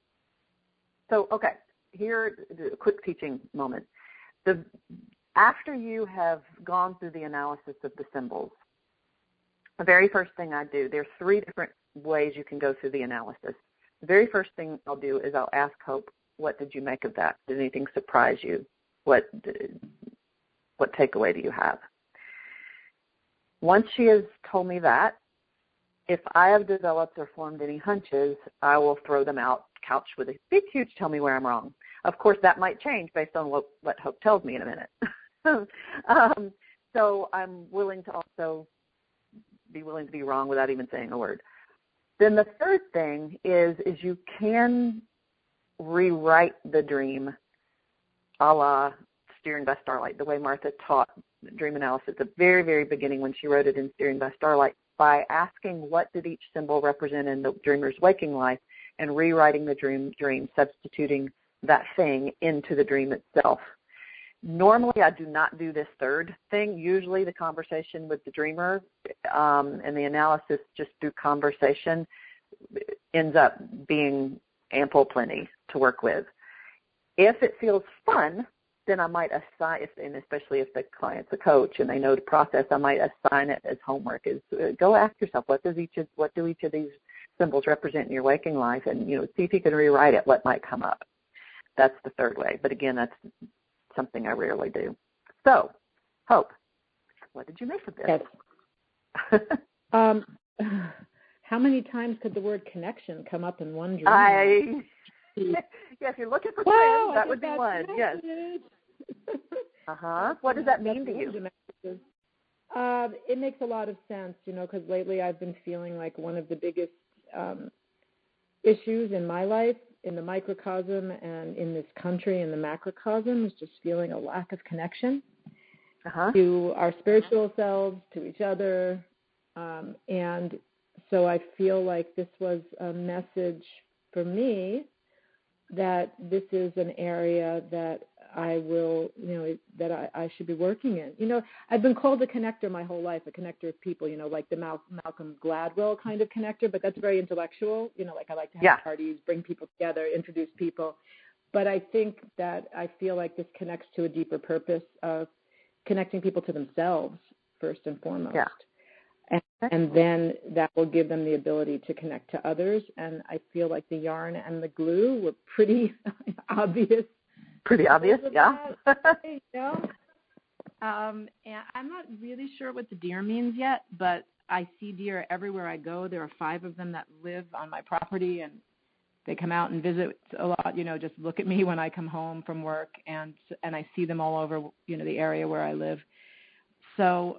here, a quick teaching moment. After you have gone through the analysis of the symbols, the very first thing I do, there's 3 different ways you can go through the analysis. The very first thing I'll do is I'll ask Hope, what did you make of that? Did anything surprise you? What takeaway do you have? Once she has told me that, if I have developed or formed any hunches, I will throw them out, couch with a big, huge tell me where I'm wrong. Of course, that might change based on what Hope tells me in a minute. So I'm willing to also be willing to be wrong without even saying a word. Then the third thing is you can rewrite the dream a la Steering by Starlight, the way Martha taught dream analysis at the very, very beginning when she wrote it in Steering by Starlight, by asking what did each symbol represent in the dreamer's waking life and rewriting the dream, substituting that thing into the dream itself. Normally, I do not do this third thing. Usually the conversation with the dreamer and the analysis just through conversation ends up being ample plenty to work with. If it feels fun, then I might assign, and especially if the client's a coach and they know the process, I might assign it as homework. Is go ask yourself, what do each of these symbols represent in your waking life, and see if you can rewrite it. What might come up? That's the third way. But again, that's something I rarely do. So, Hope, what did you make of this? Yes. How many times could the word connection come up in one dream? If you're looking for trends, that would be one. Yes. What does that mean to you? It makes a lot of sense, because lately I've been feeling like one of the biggest issues in my life, in the microcosm and in this country, in the macrocosm, is just feeling a lack of connection to our spiritual selves, to each other. And so I feel like this was a message for me that this is an area that I will, that I should be working in. I've been called a connector my whole life, a connector of people, like the Malcolm Gladwell kind of connector, but that's very intellectual. Like I like to have parties, bring people together, introduce people. But I think that I feel like this connects to a deeper purpose of connecting people to themselves first and foremost. Yeah. And then that will give them the ability to connect to others. And I feel like the yarn and the glue were pretty obvious. Pretty obvious, yeah. And I'm not really sure what the deer means yet, but I see deer everywhere I go. There are 5 of them that live on my property, and they come out and visit a lot, just look at me when I come home from work, and I see them all over, the area where I live. So,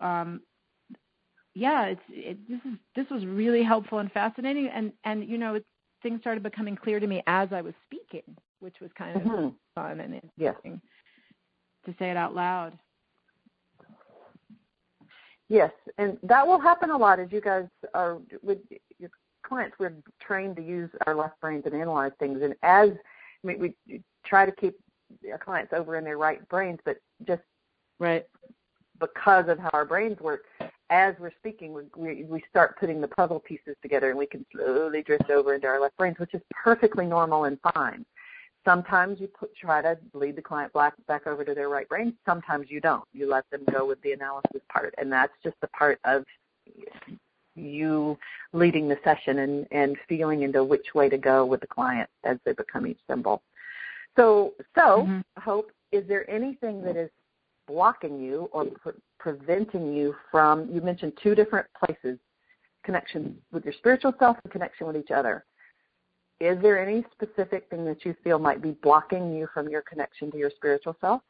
this was really helpful and fascinating, and things started becoming clear to me as I was speaking, which was kind of fun and interesting to say it out loud. Yes, and that will happen a lot as you guys are with your clients. We're trained to use our left brains and analyze things, and we try to keep our clients over in their right brains, but just because of how our brains work, as we're speaking, we start putting the puzzle pieces together, and we can slowly drift over into our left brains, which is perfectly normal and fine. Sometimes you try to lead the client back over to their right brain. Sometimes you don't. You let them go with the analysis part, and that's just a part of you leading the session and feeling into which way to go with the client as they become each symbol. So Hope, is there anything that is blocking you or preventing you from, you mentioned 2 different places, connection with your spiritual self and connection with each other. Is there any specific thing that you feel might be blocking you from your connection to your spiritual self?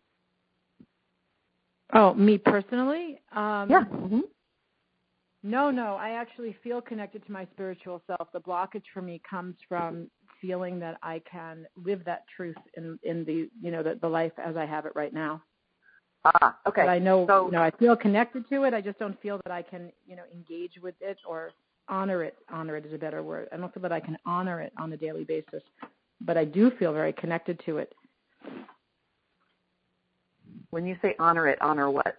Oh, me personally? Yeah. No, I actually feel connected to my spiritual self. The blockage for me comes from feeling that I can live that truth in the, the life as I have it right now. Okay. But I know, I feel connected to it. I just don't feel that I can, engage with it or honor it. Honor it is a better word. I don't feel that I can honor it on a daily basis, but I do feel very connected to it. When you say honor it, honor what?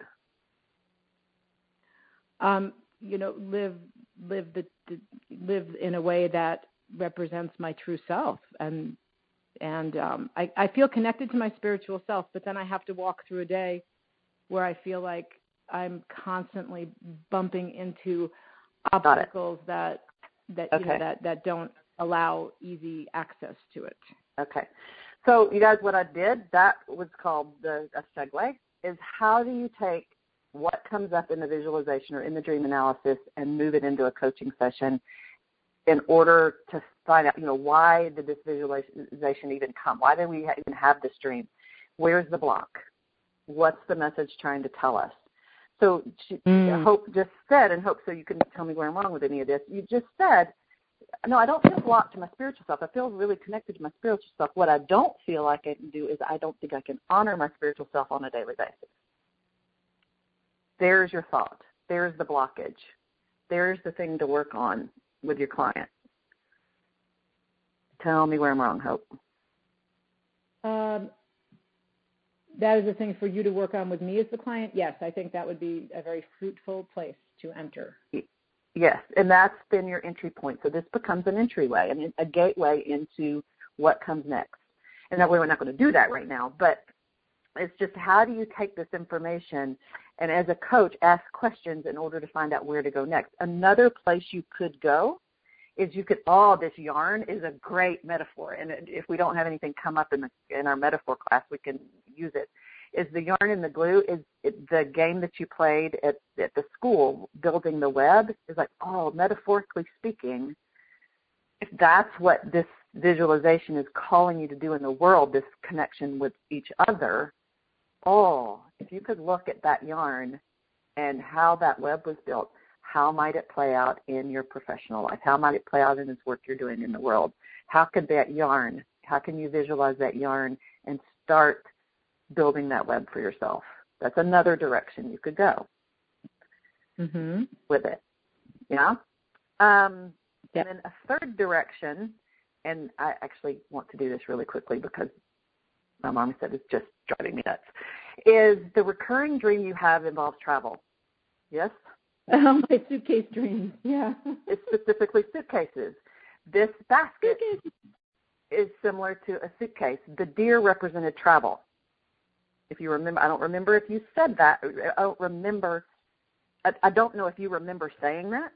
Live in a way that represents my true self, and I feel connected to my spiritual self, but then I have to walk through a day where I feel like I'm constantly bumping into obstacles that don't allow easy access to it. Okay. So you guys, what I did, that was called a segue, is how do you take what comes up in the visualization or in the dream analysis and move it into a coaching session in order to find out, why did this visualization even come? Why did we even have this dream? Where's the block? What's the message trying to tell us? So Hope just said, and Hope, so you can tell me where I'm wrong with any of this, you just said, no, I don't feel blocked to my spiritual self. I feel really connected to my spiritual self. What I don't feel like I can do is I don't think I can honor my spiritual self on a daily basis. There's your thought. There's the blockage. There's the thing to work on with your client. Tell me where I'm wrong, Hope. That is a thing for you to work on with me as the client. Yes, I think that would be a very fruitful place to enter. Yes, and that's been your entry point. So this becomes an entryway, a gateway into what comes next. And that way we're not going to do that right now, but it's just how do you take this information and as a coach ask questions in order to find out where to go next. Another place you could go is this yarn is a great metaphor. And if we don't have anything come up in our metaphor class, we can use it. Is the yarn and the glue is the game that you played at the school, building the web, is like, metaphorically speaking, if that's what this visualization is calling you to do in the world, this connection with each other, if you could look at that yarn and how that web was built, how might it play out in your professional life? How might it play out in this work you're doing in the world? How can you visualize that yarn and start building that web for yourself? That's another direction you could go with it. Yeah? And then a third direction, and I actually want to do this really quickly because my mom said it's just driving me nuts, is the recurring dream you have involves travel. Yes? My suitcase dreams, yeah. It's specifically suitcases. This basket is similar to a suitcase. The deer represented travel. If you remember, I don't remember if you said that. I don't remember. I don't know if you remember saying that.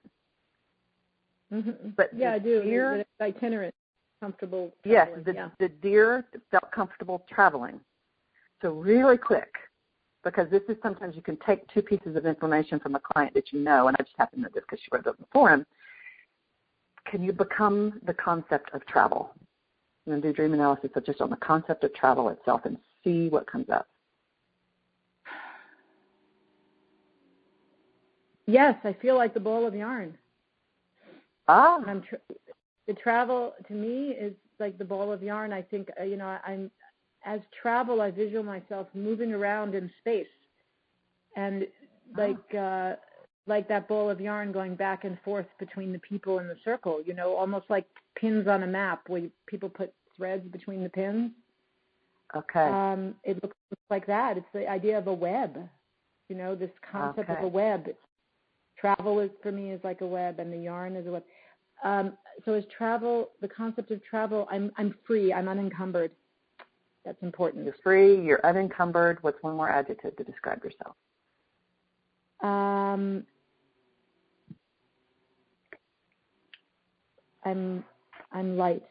But yeah, I do. Deer, it's itinerant, comfortable traveling. Yes, the deer felt comfortable traveling. So really quick, because this is sometimes you can take two pieces of information from a client that you know, and I just happen to know this because she wrote it in the forum. Can you become the concept of travel? I'm going to do dream analysis of just on the concept of travel itself and see what comes up. Yes, I feel like the ball of yarn. The travel to me is like the ball of yarn. I think, as travel, I visual myself moving around in space, and like that ball of yarn going back and forth between the people in the circle. Almost like pins on a map where people put threads between the pins. Okay. It looks like that. It's the idea of a web. This concept of a web. Travel for me is like a web, and the yarn is a web. So as travel, the concept of travel, I'm free. I'm unencumbered. That's important. You're free. You're unencumbered. What's one more adjective to describe yourself? I'm light.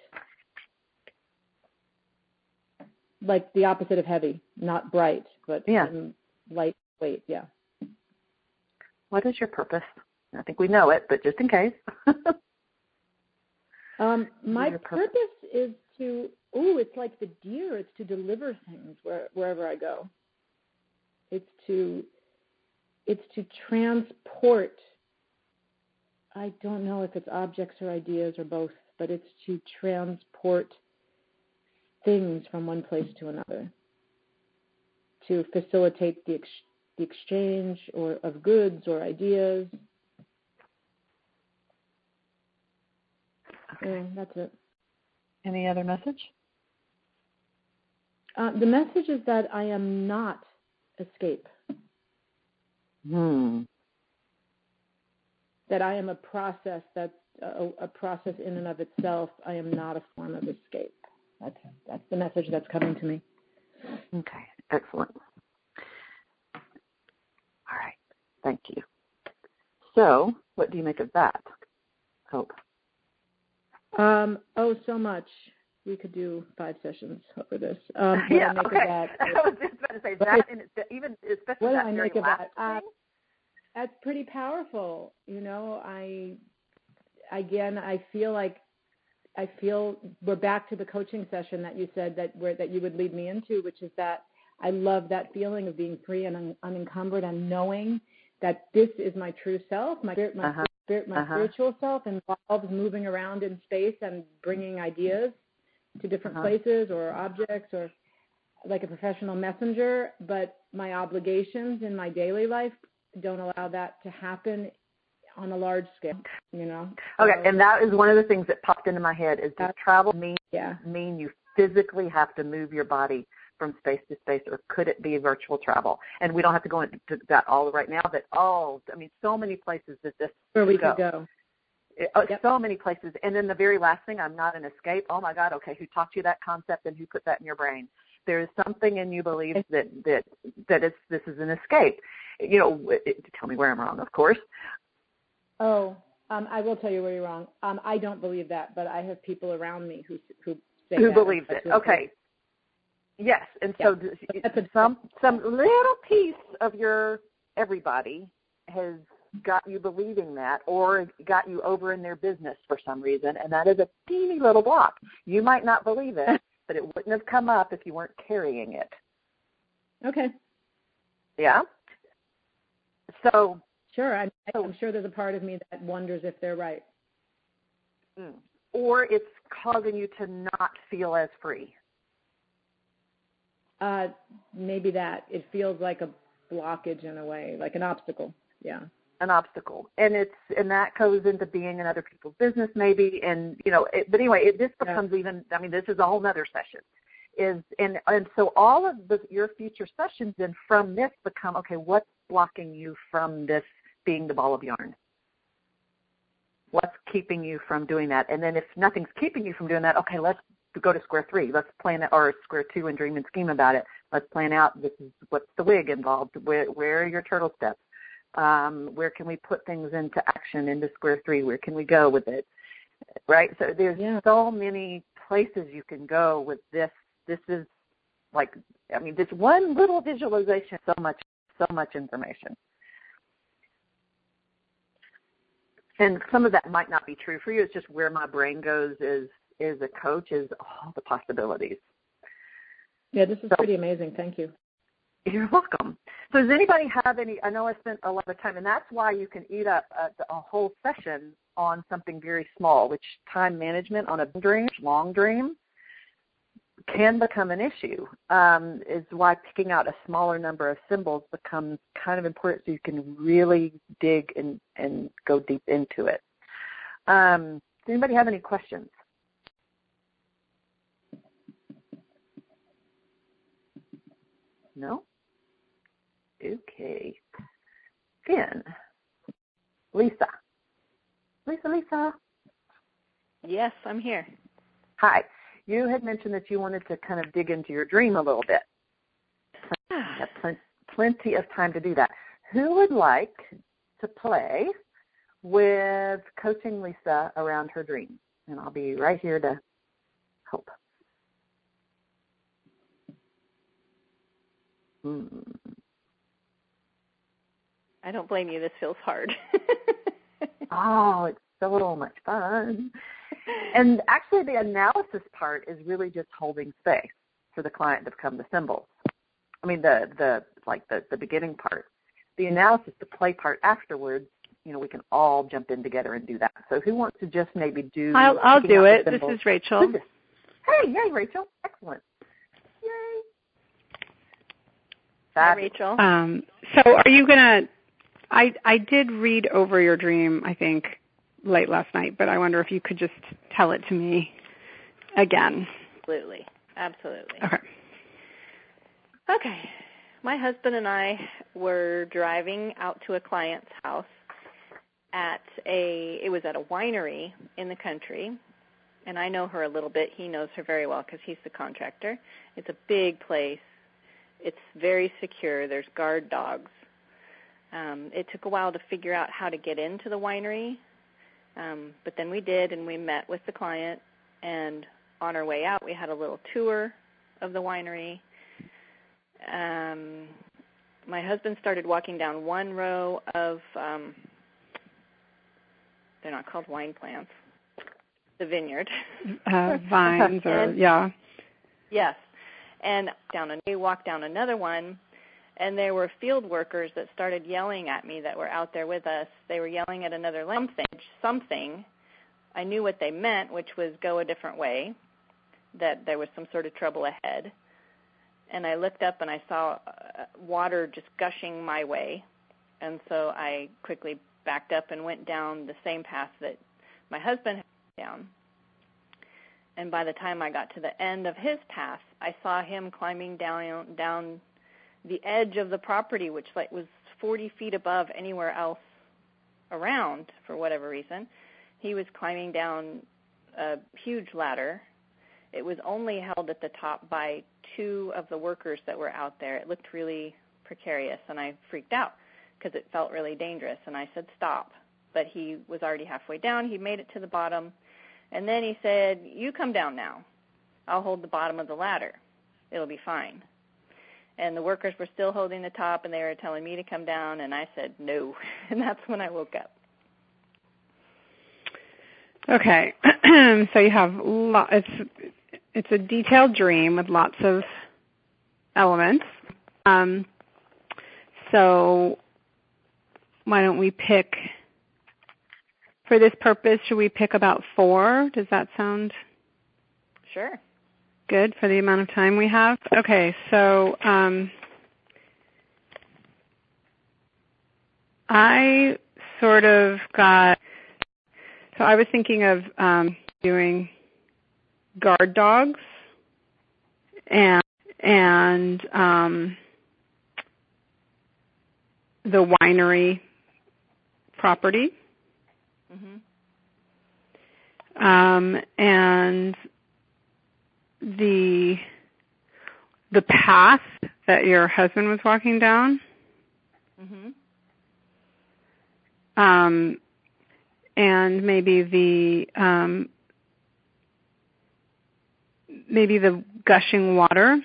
Like the opposite of heavy, not bright, but I'm lightweight. Yeah. What is your purpose? I think we know it, but just in case. My purpose is it's like the deer. It's to deliver things wherever I go. It's to transport. I don't know if it's objects or ideas or both, but it's to transport things from one place to another, to facilitate the exchange of goods or ideas. Okay. That's it. Any other message? The message is that I am not escape. That I am a process that's a process in and of itself. I am not a form of escape. That's the message that's coming to me. Okay, excellent. All right, thank you. So, what do you make of that, Hope? So much. We could do 5 sessions over this. Okay. I was just about to say that, and even especially what that do I very make of last that? thing. That's pretty powerful. I feel we're back to the coaching session that you said that you would lead me into, which is that I love that feeling of being free and unencumbered and knowing that this is my true self, my spiritual self involves moving around in space and bringing ideas to different places or objects or like a professional messenger, but my obligations in my daily life don't allow that to happen on a large scale, Okay, and that is one of the things that popped into my head is does travel mean you physically have to move your body from space to space, or could it be virtual travel? And we don't have to go into that all right now, but so many places that this where we could go. So many places. And then the very last thing, I'm not an escape. Oh my God, okay, who taught you that concept and who put that in your brain? There is something in you believes that this is an escape. Tell me where I'm wrong, of course. I will tell you where you're wrong. I don't believe that, but I have people around me who say who that believes it. Okay. Yes, and so some little piece of your everybody has got you believing that, or got you over in their business for some reason, and that is a teeny little block. You might not believe it, but it wouldn't have come up if you weren't carrying it. Okay. Yeah? So... Sure, I'm sure there's a part of me that wonders if they're right. Or it's causing you to not feel as free. Maybe that. It feels like a blockage in a way, like an obstacle. Yeah. An obstacle. And that goes into being in other people's business maybe. And, but anyway, this becomes this is a whole nother session. And so all of your future sessions then from this become, okay, what's blocking you from this being the ball of yarn? What's keeping you from doing that? And then if nothing's keeping you from doing that, okay, let's go to square 3. Let's plan it, or square 2 and dream and scheme about it. Let's plan out what's the wig involved? Where are your turtle steps? Where can we put things into action into square 3? Where can we go with it? Right? So there's so many places you can go with this. This is this one little visualization, so much information. And some of that might not be true for you. It's just where my brain goes as a coach is all the possibilities. Yeah, this is pretty amazing. Thank you. You're welcome. So does anybody have any, I know I spent a lot of time, and that's why you can eat up a whole session on something very small, which time management on a long dream, can become an issue, is why picking out a smaller number of symbols becomes kind of important so you can really dig and go deep into it. Does anybody have any questions? No? Okay. Finn. Lisa. Lisa. Yes, I'm here. Hi. You had mentioned that you wanted to kind of dig into your dream a little bit. You have plenty of time to do that. Who would like to play with coaching Lisa around her dream? And I'll be right here to help. I don't blame you. This feels hard. Oh, it's so much fun. And actually the analysis part is really just holding space for the client to become the symbols. I mean, the beginning part. The analysis, the play part afterwards, we can all jump in together and do that. So who wants to just maybe do... I'll do it. This is Rachel. Hey, yay, Rachel. Excellent. Yay. Hi, Rachel. So are you going to... I did read over your dream, I think, late last night, but I wonder if you could just tell it to me again. Absolutely. Okay. My husband and I were driving out to a client's house it was at a winery in the country, and I know her a little bit. He knows her very well because he's the contractor. It's a big place. It's very secure. There's guard dogs. It took a while to figure out how to get into the winery, but then we did, and we met with the client, and on our way out we had a little tour of the winery. My husband started walking down one row of, they're not called wine plants, the vineyard. Vines, yeah. Yes. And we walked down another one, and there were field workers that started yelling at me that were out there with us. They were yelling at another something. I knew what they meant, which was go a different way, that there was some sort of trouble ahead. And I looked up and I saw water just gushing my way. And so I quickly backed up and went down the same path that my husband had down. And by the time I got to the end of his path, I saw him climbing down the edge of the property, which was 40 feet above anywhere else around for whatever reason. He was climbing down a huge ladder. It was only held at the top by 2 of the workers that were out there. It looked really precarious, and I freaked out because it felt really dangerous, and I said, stop. But he was already halfway down. He made it to the bottom, and then he said, you come down now. I'll hold the bottom of the ladder. It'll be fine. And the workers were still holding the top, and they were telling me to come down, and I said, no. And that's when I woke up. Okay. So you have it's a detailed dream with lots of elements. So why don't we pick, for this purpose, should we pick about 4? Does that sound Sure. good for the amount of time we have? Okay, so I sort of got, so I was thinking of doing guard dogs and the winery property. Mm-hmm. And the path that your husband was walking down. Mm-hmm. And maybe the gushing water.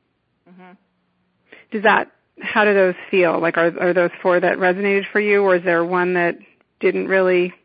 Mm-hmm. How do those feel? Like, are those 4 that resonated for you, or is there one that didn't really?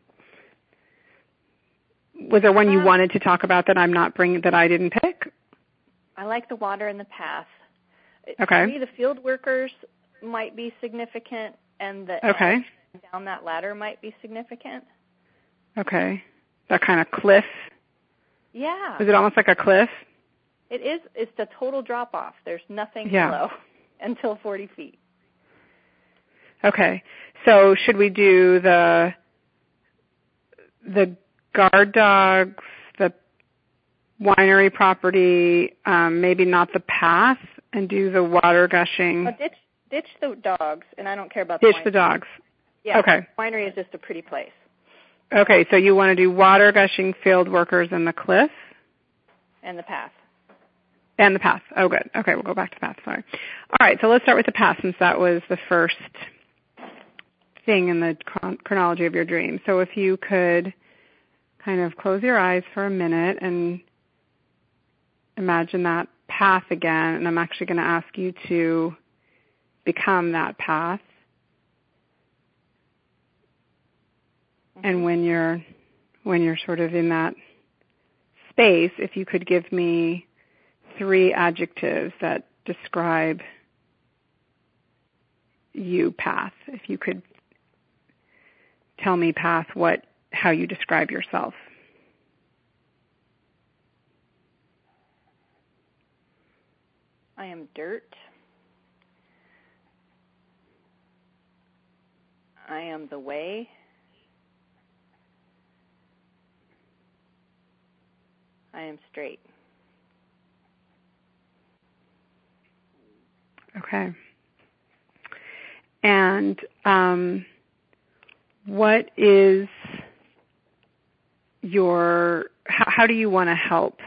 Was there one you wanted to talk about that I didn't pick? I like the water and the path. Okay. For me, the field workers might be significant, and the edge down that ladder might be significant. Okay. That kind of cliff? Yeah. Is it almost like a cliff? It is. It's the total drop-off. There's nothing below until 40 feet. Okay. So should we do the guard dogs, the winery property, maybe not the path, and do the water gushing? Oh, ditch the dogs, and I don't care about Ditch the dogs. Yeah. Okay. Winery is just a pretty place. Okay, so you want to do water gushing, field workers, and the cliff? And the path. And the path. Oh, good. Okay, we'll go back to the path. Sorry. All right, so let's start with the path since that was the first thing in the chronology of your dream. So if you could kind of close your eyes for a minute and imagine that path again, and I'm actually going to ask you to become that path. Mm-hmm. And when you're sort of in that space, if you could give me 3 adjectives that describe you, path. If you could tell me, path, how you describe yourself. I am dirt. I am the way. I am straight. Okay. And what is how do you want to help?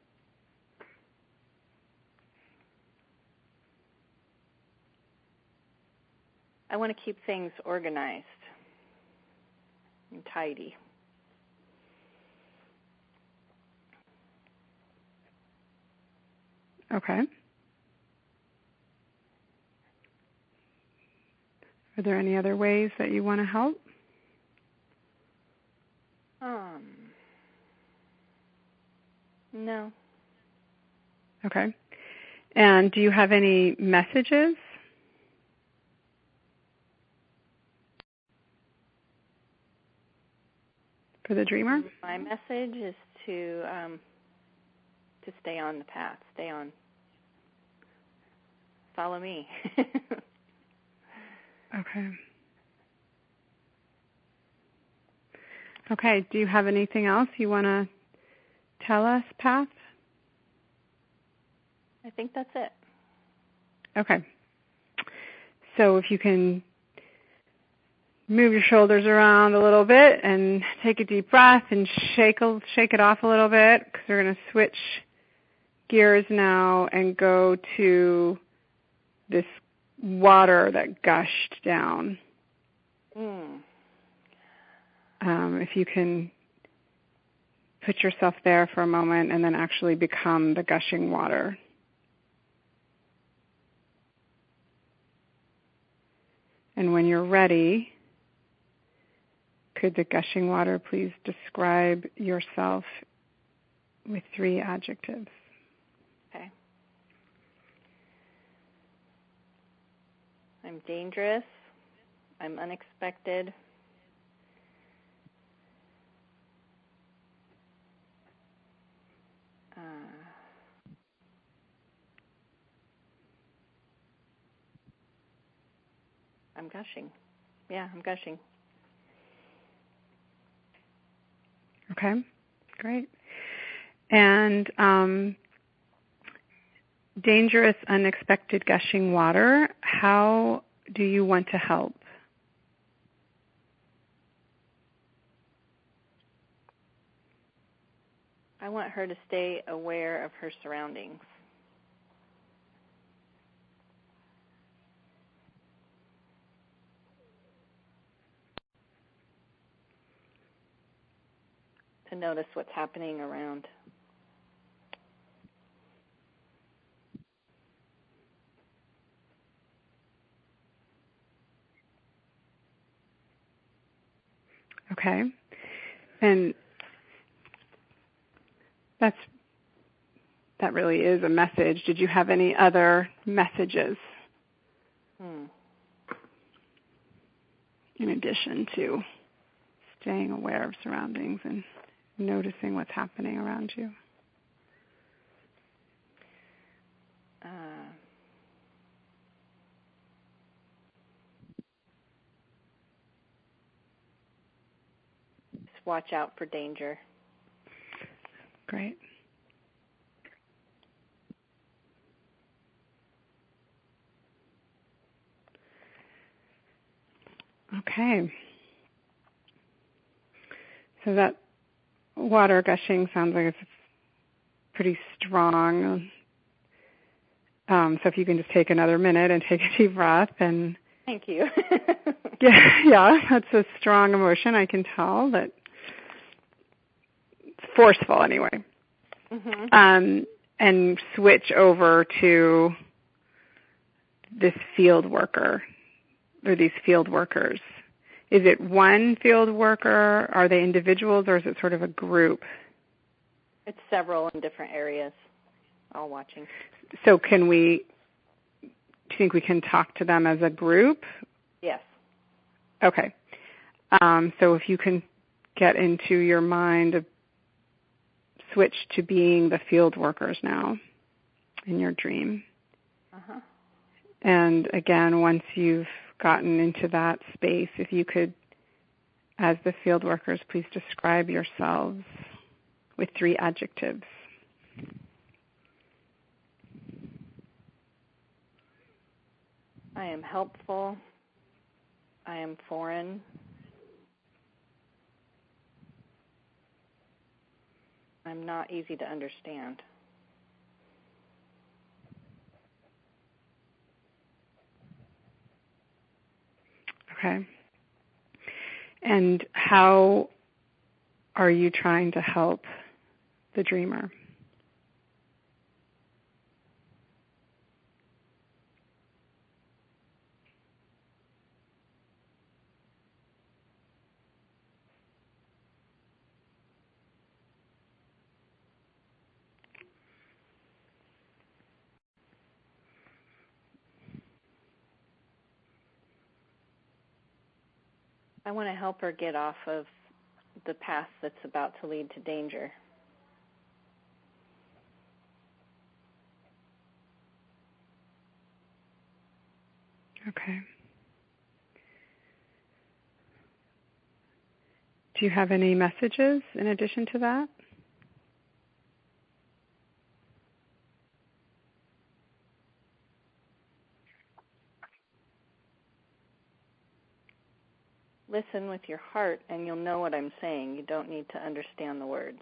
I want to keep things organized and tidy. Okay. Are there any other ways that you want to help? No. Okay. And do you have any messages? For the dreamer? My message is to stay on the path. Stay on. Follow me. Okay. Okay. Do you have anything else you want to tell us, Path? I think that's it. Okay. So if you can move your shoulders around a little bit and take a deep breath and shake it off a little bit, because we're going to switch gears now and go to this water that gushed down. If you can put yourself there for a moment and then actually become the gushing water. And when you're ready, could the gushing water please describe yourself with 3 adjectives? Okay. I'm dangerous. I'm unexpected. I'm gushing. Yeah, I'm gushing. Okay, great. And dangerous, unexpected gushing water, how do you want to help? I want her to stay aware of her surroundings. To notice what's happening around. Okay. And that really is a message. Did you have any other messages in addition to staying aware of surroundings and noticing what's happening around you? Just watch out for danger. Great. Okay. So that water gushing sounds like it's pretty strong. So if you can just take another minute and take a deep breath and... Thank you. yeah, that's a strong emotion. I can tell that it's forceful anyway. Mm-hmm. And switch over to this field worker or these field workers. Is it one field worker? Are they individuals, or is it sort of a group? It's several in different areas, all watching. So do you think we can talk to them as a group? Yes. Okay. So if you can get into your mind a switch to being the field workers now in your dream. Uh-huh. And again, once you've gotten into that space, if you could, as the field workers, please describe yourselves with 3 adjectives. I am helpful. I am foreign. I'm not easy to understand. Okay. And how are you trying to help the dreamer? I want to help her get off of the path that's about to lead to danger. Okay. Do you have any messages in addition to that? Listen with your heart and you'll know what I'm saying. You don't need to understand the words.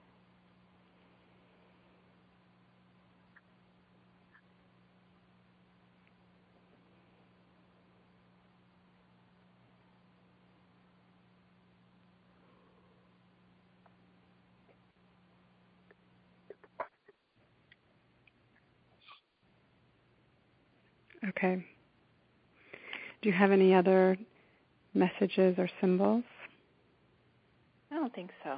Okay. Do you have any other messages or symbols? I don't think so.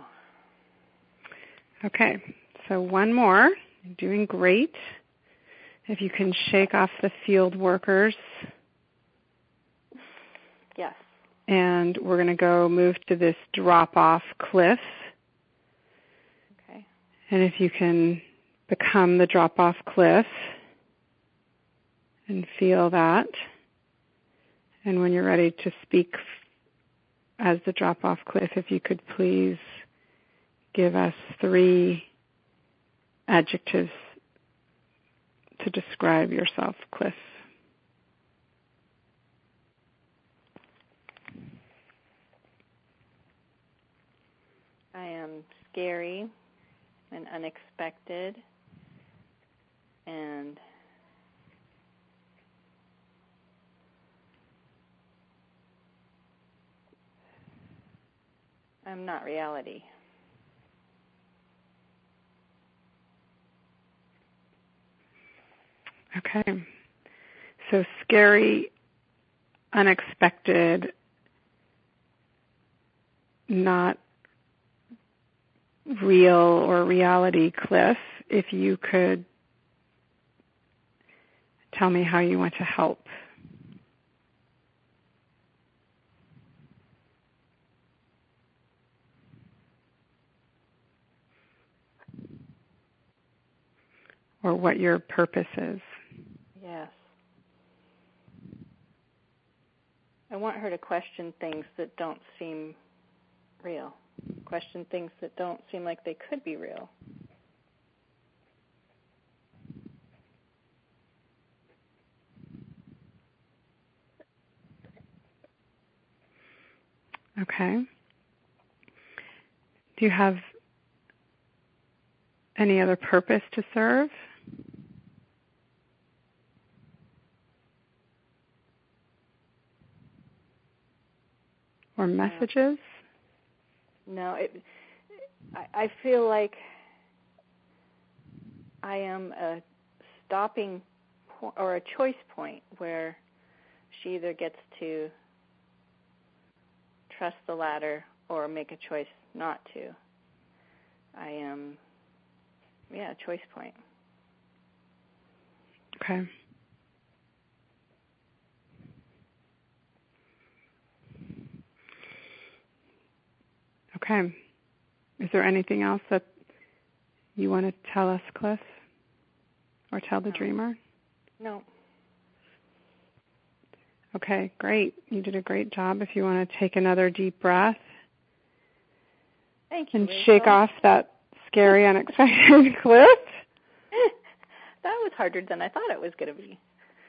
Okay. So one more. You're doing great. If you can shake off the field workers. Yes. And we're going to go move to this drop-off cliff. Okay. And if you can become the drop-off cliff and feel that. And when you're ready to speak as the drop-off cliff, if you could please give us 3 adjectives to describe yourself, Cliff. I am scary and unexpected and I'm not reality. Okay. So scary, unexpected, not real or reality, Cliff. If you could tell me how you want to help. Or what your purpose is. Yes. I want her to question things that don't seem real. Question things that don't seem like they could be real. Okay. Do you have any other purpose to serve? Or messages? No, I feel like I am a stopping point or a choice point where she either gets to trust the ladder or make a choice not to. I am, a choice point. Okay. Okay. Is there anything else that you want to tell us, Cliff? Or tell the dreamer? No. Okay, great. You did a great job. If you want to take another deep breath. Thank you, and Rachel. shake off that scary, unexpected Cliff. That was harder than I thought it was going to be.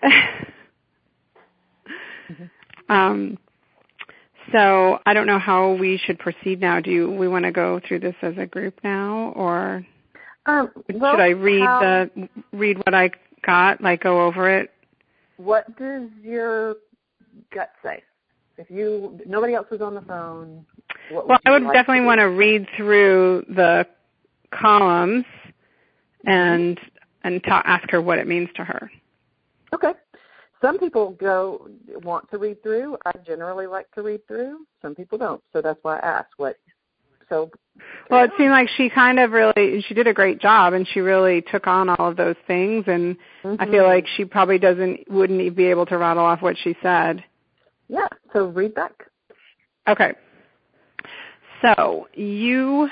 So I don't know how we should proceed now. Do we want to go through this as a group now, or should I read what I got, like go over it? What does your gut say? If nobody else was on the phone, I would definitely want to read through the columns and ask her what it means to her. Okay. Some people want to read through. I generally like to read through. Some people don't. So that's why I asked what. So. Well, it seemed like she she did a great job, and she really took on all of those things, and I feel like she probably wouldn't be able to rattle off what she said. Yeah, so read back. Okay. So you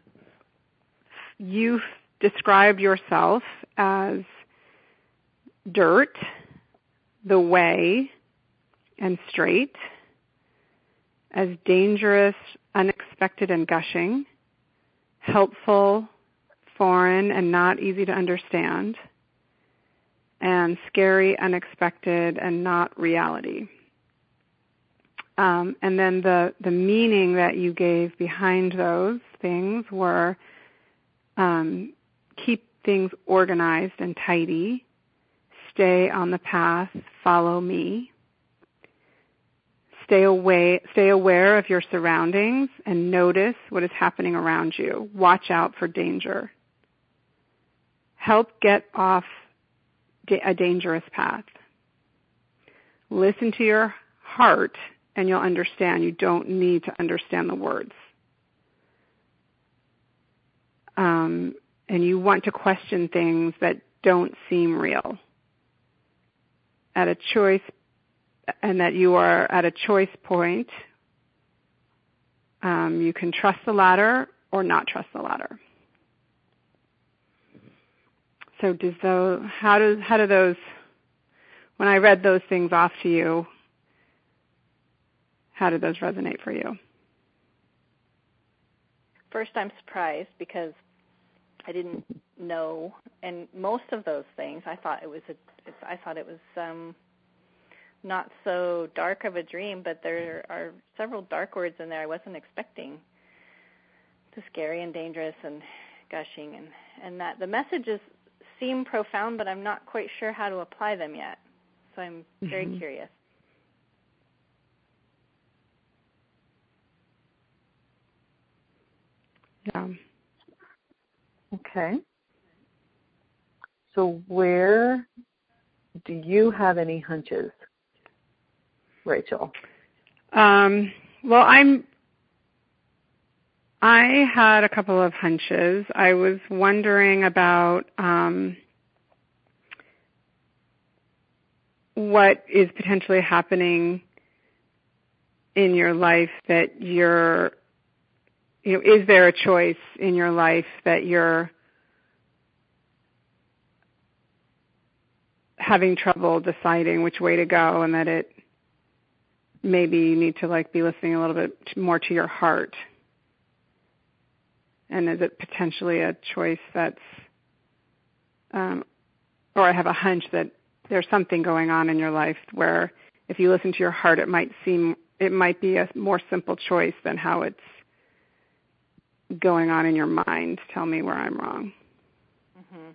described yourself as dirt, the way, and straight, as dangerous, unexpected, and gushing, helpful, foreign, and not easy to understand, and scary, unexpected, and not reality. And then the meaning that you gave behind those things were keep things organized and tidy, stay on the path, follow me, stay aware of your surroundings and notice what is happening around you. Watch out for danger. Help get off a dangerous path. Listen to your heart and you'll understand. You don't need to understand the words. And you want to question things that don't seem real. At a choice, and that you are at a choice point, you can trust the latter or not trust the latter. So how do those, when I read those things off to you, how did those resonate for you? First, I'm surprised because I didn't know, and most of those things I thought it was not so dark of a dream, but there are several dark words in there I wasn't expecting. The scary and dangerous and gushing, and that the messages seem profound, but I'm not quite sure how to apply them yet. So I'm very curious. Yeah. Okay. So where do you have any hunches, Rachel? Well, I had a couple of hunches. I was wondering about what is potentially happening in your life that is there a choice in your life that you're having trouble deciding which way to go, and that it maybe you need to be listening a little bit more to your heart? And is it potentially a choice that's, or I have a hunch that there's something going on in your life where if you listen to your heart, it might be a more simple choice than how it's going on in your mind. Tell me where I'm wrong. Mm-hmm.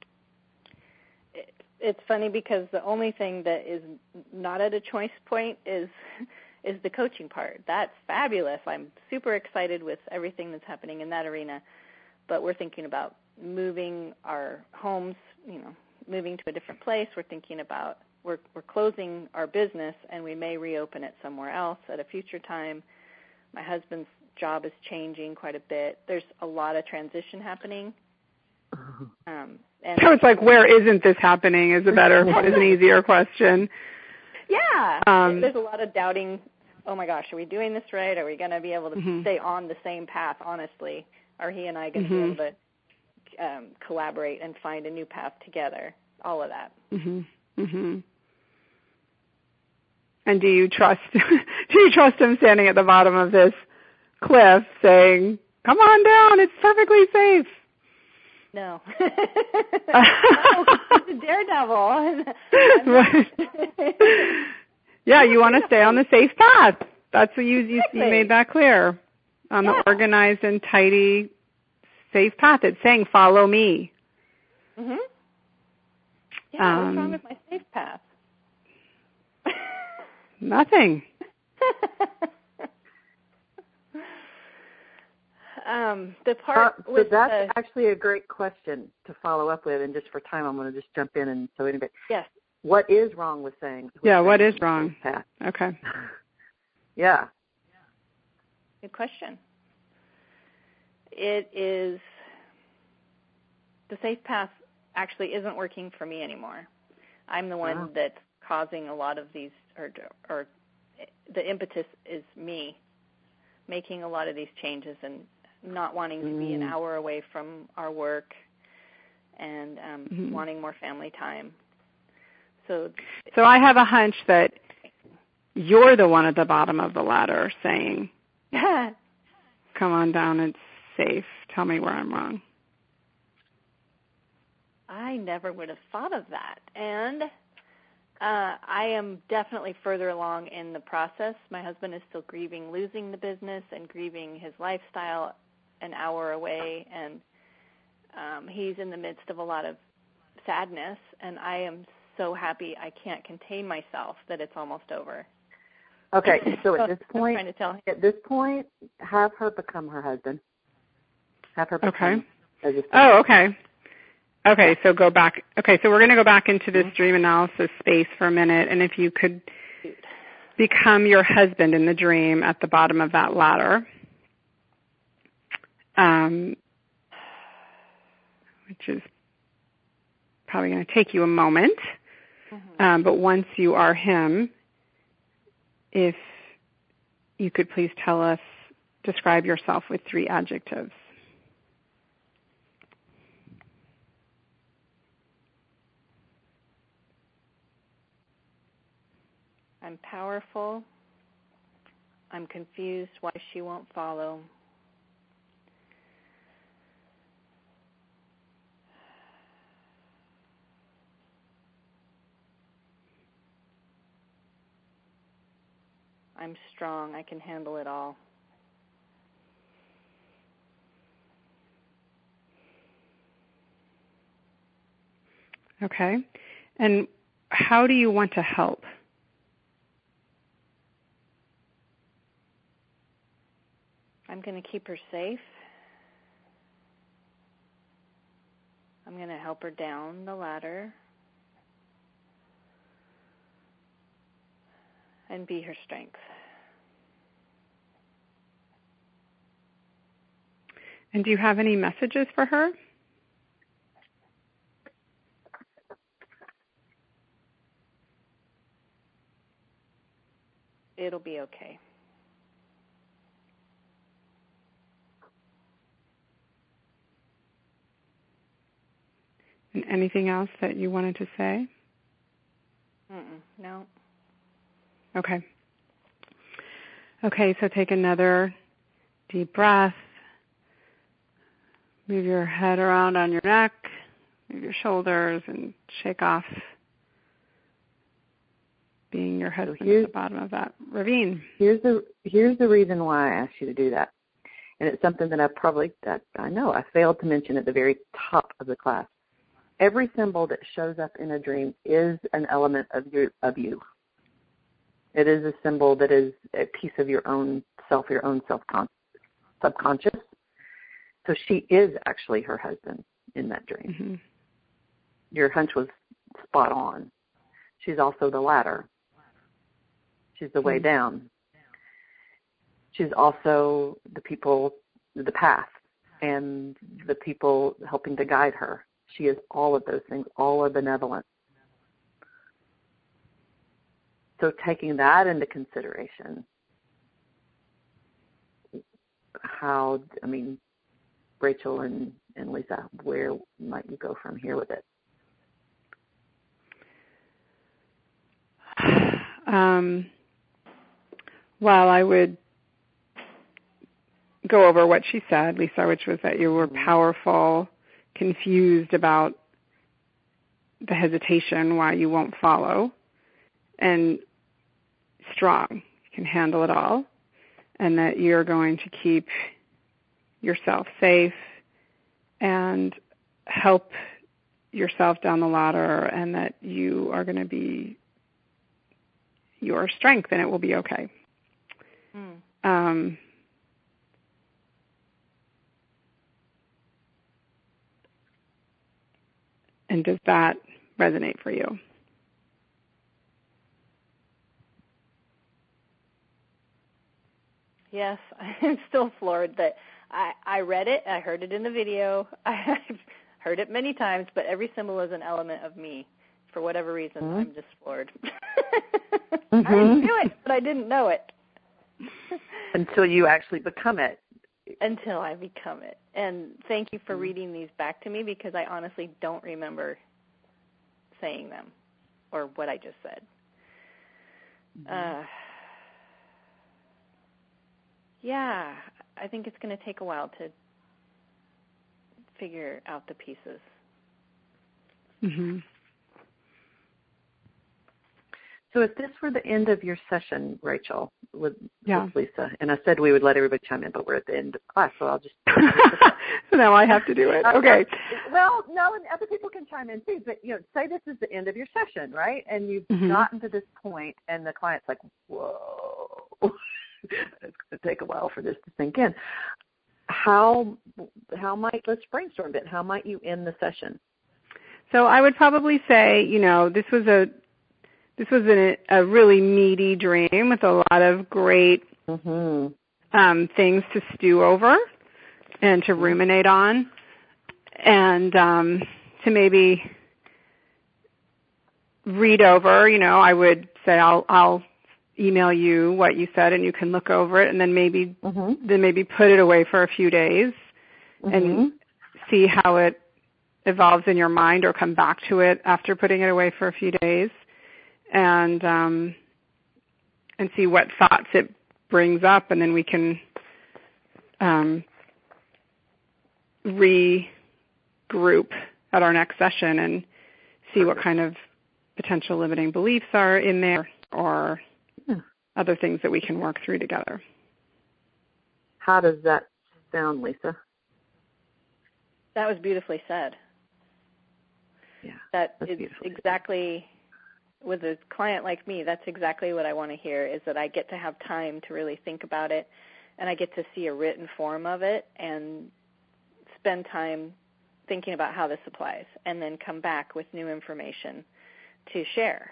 It's funny because the only thing that is not at a choice point is the coaching part. That's fabulous. I'm super excited with everything that's happening in that arena. But we're thinking about moving our homes, moving to a different place. We're thinking about we're closing our business and we may reopen it somewhere else at a future time. My husband's job is changing quite a bit. There's a lot of transition happening. So it's where isn't this happening is an easier question. Yeah. There's a lot of doubting. Oh my gosh, are we doing this right? Are we going to be able to stay on the same path, honestly? Are he and I going to be able to collaborate and find a new path together? All of that. And do you trust him standing at the bottom of this cliff saying, come on down, it's perfectly safe? No. He's a daredevil. Yeah, you want to stay on the safe path. That's what you made that clear. On the organized and tidy, safe path. It's saying, follow me. Mm-hmm. Yeah, what's wrong with my safe path? Nothing. The part so that's actually a great question to follow up with, and just for time, I'm going to just jump in. And so anyway, yes, what is wrong with saying? What is wrong? Path? Okay. Yeah. Good question. It is the safe path actually isn't working for me anymore. I'm the one that's causing a lot of these, or the impetus is me making a lot of these changes and not wanting to be an hour away from our work and wanting more family time. So I have a hunch that you're the one at the bottom of the ladder saying, come on down, it's safe. Tell me where I'm wrong. I never would have thought of that. And I am definitely further along in the process. My husband is still grieving losing the business and grieving his lifestyle an hour away, and he's in the midst of a lot of sadness, and I am so happy I can't contain myself that it's almost over. Okay, so at this point, have her become her husband. Have her become. Okay. Oh, okay. Okay, so go back. Okay, so we're going to go back into this dream analysis space for a minute, and if you could become your husband in the dream at the bottom of that ladder, which is probably going to take you a moment, but once you are him, if you could please tell us, describe yourself with 3 adjectives. I'm powerful. I'm confused why she won't follow. I'm strong. I can handle it all. Okay. And how do you want to help? I'm going to keep her safe. I'm going to help her down the ladder and be her strength. And do you have any messages for her? It'll be okay. And anything else that you wanted to say? No. Okay. Okay, so take another deep breath. Move your head around on your neck, move your shoulders, and shake off being your husband at the bottom of that ravine. Here's the reason why I asked you to do that. And it's something that I know I failed to mention at the very top of the class. Every symbol that shows up in a dream is an element of you. It is a symbol that is a piece of your own self, subconscious. So she is actually her husband in that dream. Mm-hmm. Your hunch was spot on. She's also the ladder. She's the way down. She's also the people, the path, and the people helping to guide her. She is all of those things. All are benevolent. So taking that into consideration, Rachel and Lisa, where might you go from here with it? Well, I would go over what she said, Lisa, which was that you were powerful, confused about the hesitation, why you won't follow, and strong. You can handle it all, and that you're going to keep yourself safe and help yourself down the ladder, and that you are going to be your strength and it will be okay. And does that resonate for you? Yes, I'm still floored that I read it, I heard it in the video, I've heard it many times, but every symbol is an element of me. For whatever reason, I'm just floored. I didn't do it, but I didn't know it. Until you actually become it. Until I become it. And thank you for reading these back to me, because I honestly don't remember saying them or what I just said. Yeah, I think it's going to take a while to figure out the pieces. Mm-hmm. So if this were the end of your session, Rachel, with Lisa, and I said we would let everybody chime in, but we're at the end of class, so I'll just... So now I have to do it. Okay. Well, no, and other people can chime in too, but, say this is the end of your session, right? And you've gotten to this point, and the client's like, whoa, it's going to take a while for this to sink in. Let's brainstorm a bit. How might you end the session? So I would probably say, this was a really meaty dream with a lot of great things to stew over and to ruminate on, and to maybe read over. I would say I'll email you what you said, and you can look over it, and then maybe put it away for a few days and see how it evolves in your mind, or come back to it after putting it away for a few days. And see what thoughts it brings up, and then we can regroup at our next session and see what kind of potential limiting beliefs are in there, or other things that we can work through together. How does that sound, Lisa? That was beautifully said. Yeah, that is exactly... With a client like me, that's exactly what I want to hear, is that I get to have time to really think about it, and I get to see a written form of it and spend time thinking about how this applies, and then come back with new information to share.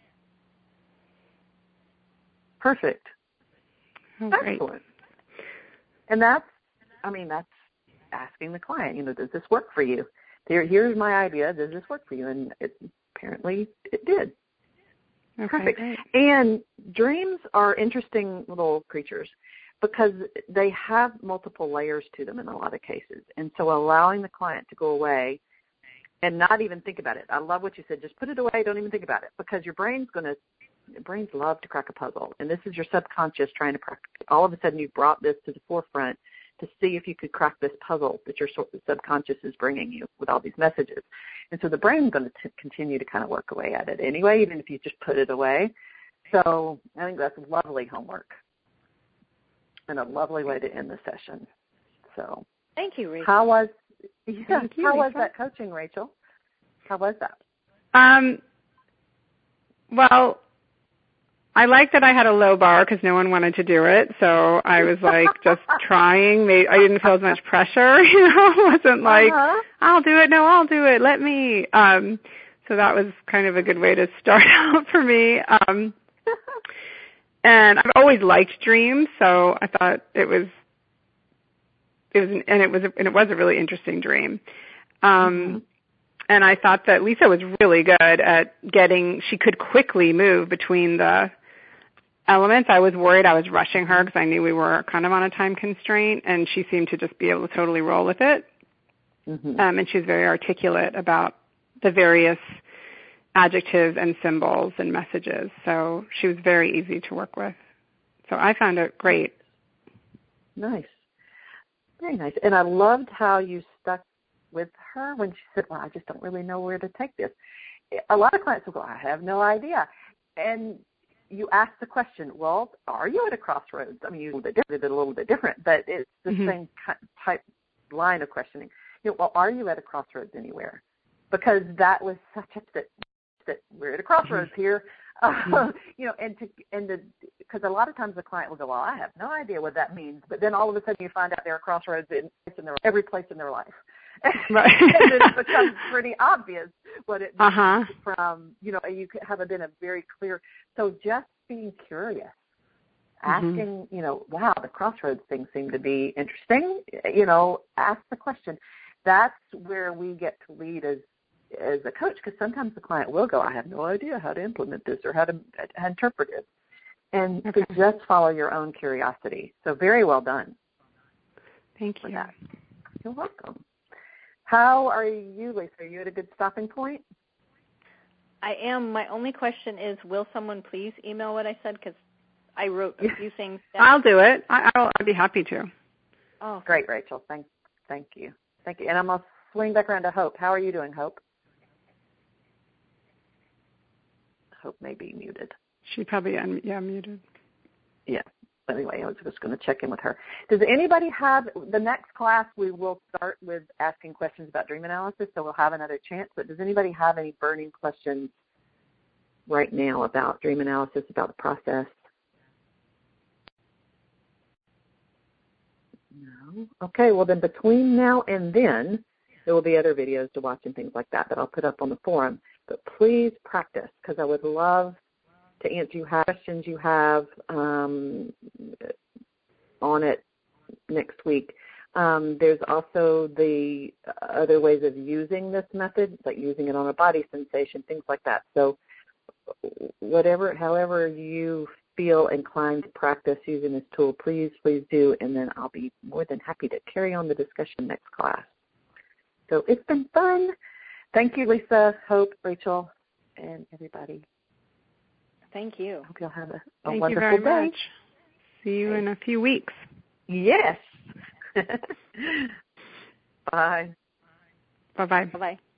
Perfect. Great. Excellent. And that's asking the client, does this work for you? Here's my idea. Does this work for you? And apparently it did. Okay, perfect. Great. And dreams are interesting little creatures because they have multiple layers to them in a lot of cases. And so allowing the client to go away and not even think about it. I love what you said. Just put it away. Don't even think about it, because your brains love to crack a puzzle. And this is your subconscious trying to crack. All of a sudden you've brought this to the forefront to see if you could crack this puzzle that your subconscious is bringing you with all these messages. And so the brain's going to continue to kind of work away at it anyway, even if you just put it away. So I think that's lovely homework and a lovely way to end the session. So thank you, Rachel. How was Lisa. that coaching, Rachel? How was that? Well, I like that I had a low bar because no one wanted to do it, so I was like just trying. I didn't feel as much pressure, It wasn't like, I'll do it, no, I'll do it, let me. So that was kind of a good way to start out for me. And I've always liked dreams, so I thought it was a really interesting dream. And I thought that Lisa was really good at she could quickly move between the elements. I was worried I was rushing her because I knew we were kind of on a time constraint, and she seemed to just be able to totally roll with it. And she was very articulate about the various adjectives and symbols and messages. So she was very easy to work with. So I found it great. Nice. Very nice. And I loved how you stuck with her when she said, well, I just don't really know where to take this. A lot of clients will go, I have no idea. And you ask the question, well, are you at a crossroads? I mean, you did it a little bit different, but it's the same type line of questioning. Well, are you at a crossroads anywhere? Because that was such that we're at a crossroads here. Because a lot of times the client will go, well, I have no idea what that means. But then all of a sudden you find out there are crossroads in every place in their life. Right. And it becomes pretty obvious what it means from, you have been a very clear. So just being curious, asking, wow, the crossroads thing seemed to be interesting. Ask the question. That's where we get to lead as a coach, because sometimes the client will go, I have no idea how to implement this or how to interpret it. And to just follow your own curiosity. So very well done. Thank you. That. You're welcome. How are you, Lisa? Are you at a good stopping point? I am. My only question is, will someone please email what I said? Because I wrote a few things down. I'll do it. I'd be happy to. Oh, great, Rachel. Thank you. Thank you. And I'm going to swing back around to Hope. How are you doing, Hope? Hope may be muted. She probably, muted. Yeah. Anyway, I was just going to check in with her. Does anybody have, the next class we will start with asking questions about dream analysis, so we'll have another chance, but does anybody have any burning questions right now about dream analysis, about the process? No? Okay, well then between now and then, there will be other videos to watch and things like that I'll put up on the forum. But please practice, because I would love to answer questions you have on it next week. There's also the other ways of using this method, like using it on a body sensation, things like that. So however you feel inclined to practice using this tool, please do, and then I'll be more than happy to carry on the discussion next class. So it's been fun. Thank you, Lisa, Hope, Rachel, and everybody. Thank you. Hope you'll have a Thank wonderful you day. very much. See you in a few weeks. Yes. Bye. Bye-bye. Bye-bye.